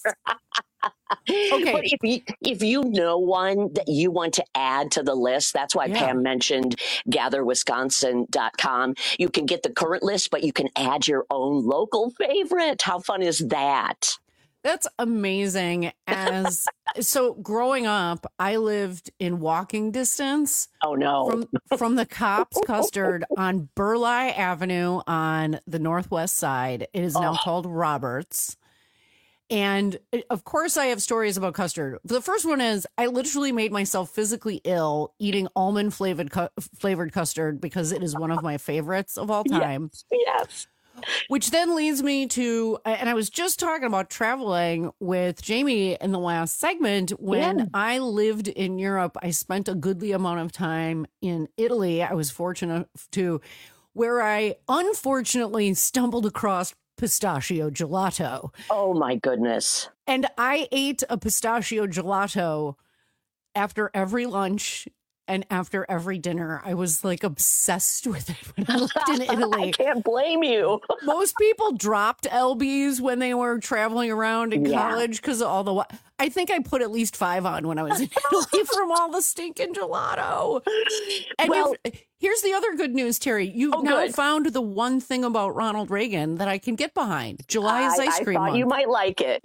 Okay. But if you, if you know one that you want to add to the list, that's why Yeah. Pam mentioned gather wisconsin dot com. You can get the current list, but you can add your own local favorite. How fun is that? That's amazing. As so growing up, I lived in walking distance. Oh no. From from the Cops Custard on Burleigh Avenue on the northwest side. It is now Oh. called Roberts. And of course, I have stories about custard. The first one is I literally made myself physically ill eating almond flavored cu- flavored custard because it is one of my favorites of all time. Yes. Which then leads me to, and I was just talking about traveling with Jamie in the last segment. When Yeah. I lived in Europe, I spent a goodly amount of time in Italy. I was fortunate to, where I unfortunately stumbled across pistachio gelato. Oh my goodness. And I ate a pistachio gelato after every lunch and after every dinner. I was like obsessed with it when I lived in Italy. I can't blame you. Most people dropped L Bs when they were traveling around in Yeah. college because of all the. I think I put at least five on when I was in Italy from all the stinking gelato. And Well- you've- here's the other good news, Terry. You've Oh, now good. found the one thing about Ronald Reagan that I can get behind. July is I, ice I cream thought month. you might like it.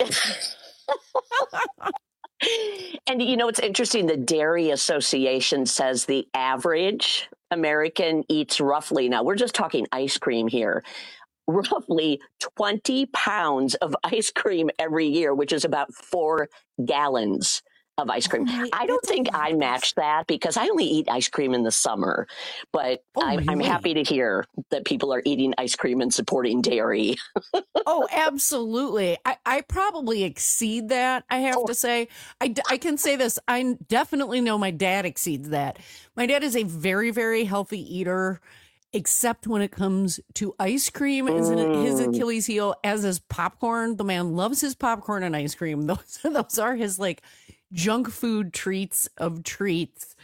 And you know, it's interesting. The Dairy Association says the average American eats roughly, now we're just talking ice cream here, roughly twenty pounds of ice cream every year, which is about four gallons of ice cream. Oh my- I don't think I match that because I only eat ice cream in the summer, but Oh, I'm, I'm really? happy to hear that people are eating ice cream and supporting dairy. Oh, absolutely. I, I probably exceed that, I have to say. I, d- I can say this. I definitely know my dad exceeds that. My dad is a very, very healthy eater, except when it comes to ice cream is mm. his Achilles heel, as is popcorn. The man loves his popcorn and ice cream. Those, those are his like junk food treats of treats.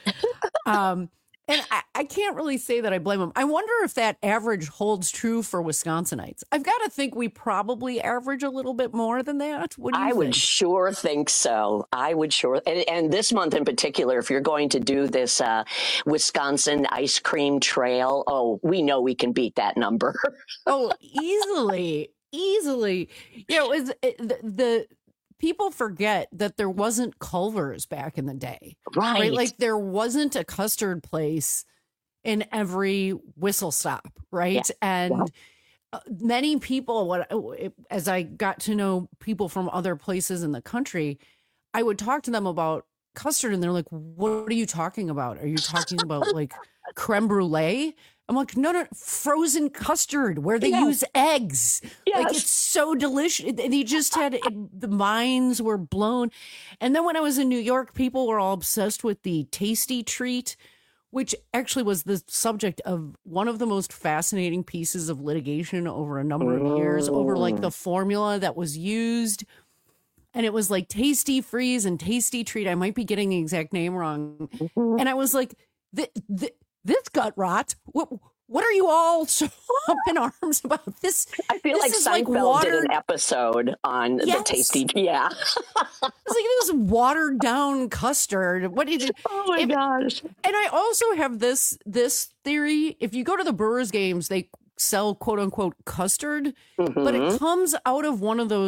Um, and I, I can't really say that I blame him. I wonder if that average holds true for Wisconsinites. I've got to think we probably average a little bit more than that. What do you I think? would sure think so. I would sure. And, and this month in particular, if you're going to do this uh, Wisconsin ice cream trail, oh, we know we can beat that number. Oh, easily, easily. You know, is the, the people forget that there wasn't Culver's back in the day, Right. Like there wasn't a custard place in every whistle stop, right? Yeah. And Yeah. uh, many people, what as I got to know people from other places in the country, I would talk to them about custard, and they're like, "What are you talking about? Are you talking about like creme brulee?" I'm like, no, no, frozen custard where they Yes. use eggs. Like Yes. it's so delicious. And he just had it, the minds were blown. And then when I was in New York, people were all obsessed with the Tasty Treat, which actually was the subject of one of the most fascinating pieces of litigation over a number of years, over like the formula that was used. And it was like Tasty Freeze and Tasty Treat. I might be getting the exact name wrong. Mm-hmm. And I was like, th- th- this gut rot. What what are you all so up in arms about? This I feel this like is Seinfeld did watered, an episode on Yes. the Tasty. Yeah. It's like this watered down custard. What did you? Oh my if- gosh. And I also have this this theory. If you go to the Brewers games, they sell quote unquote custard, but Mhm. it comes out of one of those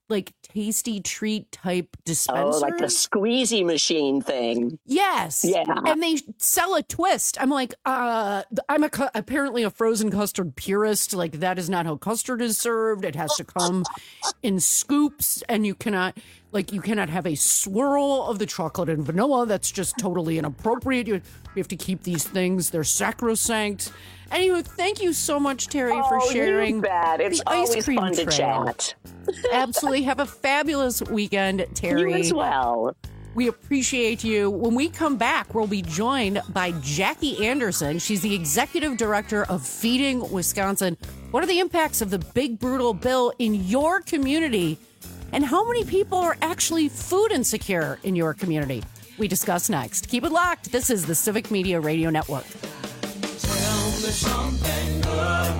like tasty treat type dispensers. Oh, like the squeezy machine thing. Yes. Yeah. And they sell a twist. I'm like, uh, I'm a cu- apparently a frozen custard purist. Like, that is not how custard is served. It has to come in scoops, and you cannot, like, you cannot have a swirl of the chocolate and vanilla. That's just totally inappropriate. You, you have to keep these things. They're sacrosanct. Anyway, thank you so much, Terry, oh, for sharing. You bet. It's the ice always cream fun to trail. chat. Absolutely. Have a fabulous weekend, Terry. You as well. We appreciate you. When we come back, we'll be joined by Jackie Anderson. She's the executive director of Feeding Wisconsin. What are the impacts of the big, brutal bill in your community? And how many people are actually food insecure in your community? We discuss next. Keep it locked. This is the Civic Media Radio Network. Tell me something good.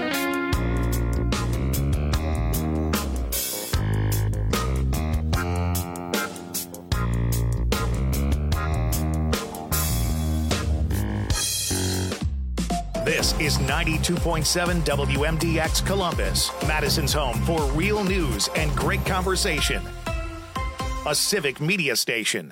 This is ninety-two point seven W M D X Columbus, Madison's home for real news and great conversation. A Civic Media station.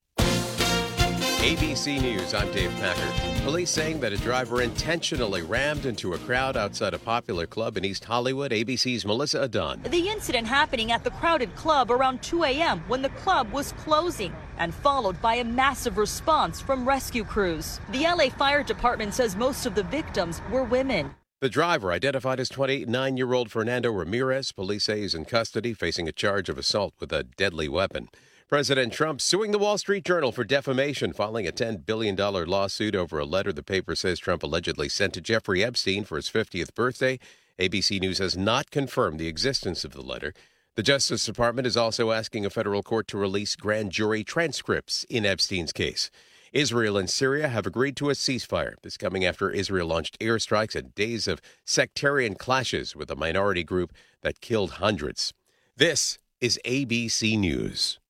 A B C News, I'm Dave Packard. Police saying that a driver intentionally rammed into a crowd outside a popular club in East Hollywood. A B C's Melissa Adon. The incident happening at the crowded club around two a.m. when the club was closing, and followed by a massive response from rescue crews. The L A Fire Department says most of the victims were women. The driver, identified as twenty-nine-year-old Fernando Ramirez, police say is in custody facing a charge of assault with a deadly weapon. President Trump suing the Wall Street Journal for defamation, filing a ten billion dollars lawsuit over a letter the paper says Trump allegedly sent to Jeffrey Epstein for his fiftieth birthday. A B C News has not confirmed the existence of the letter. The Justice Department is also asking a federal court to release grand jury transcripts in Epstein's case. Israel and Syria have agreed to a ceasefire. This coming after Israel launched airstrikes and days of sectarian clashes with a minority group that killed hundreds. This is A B C News.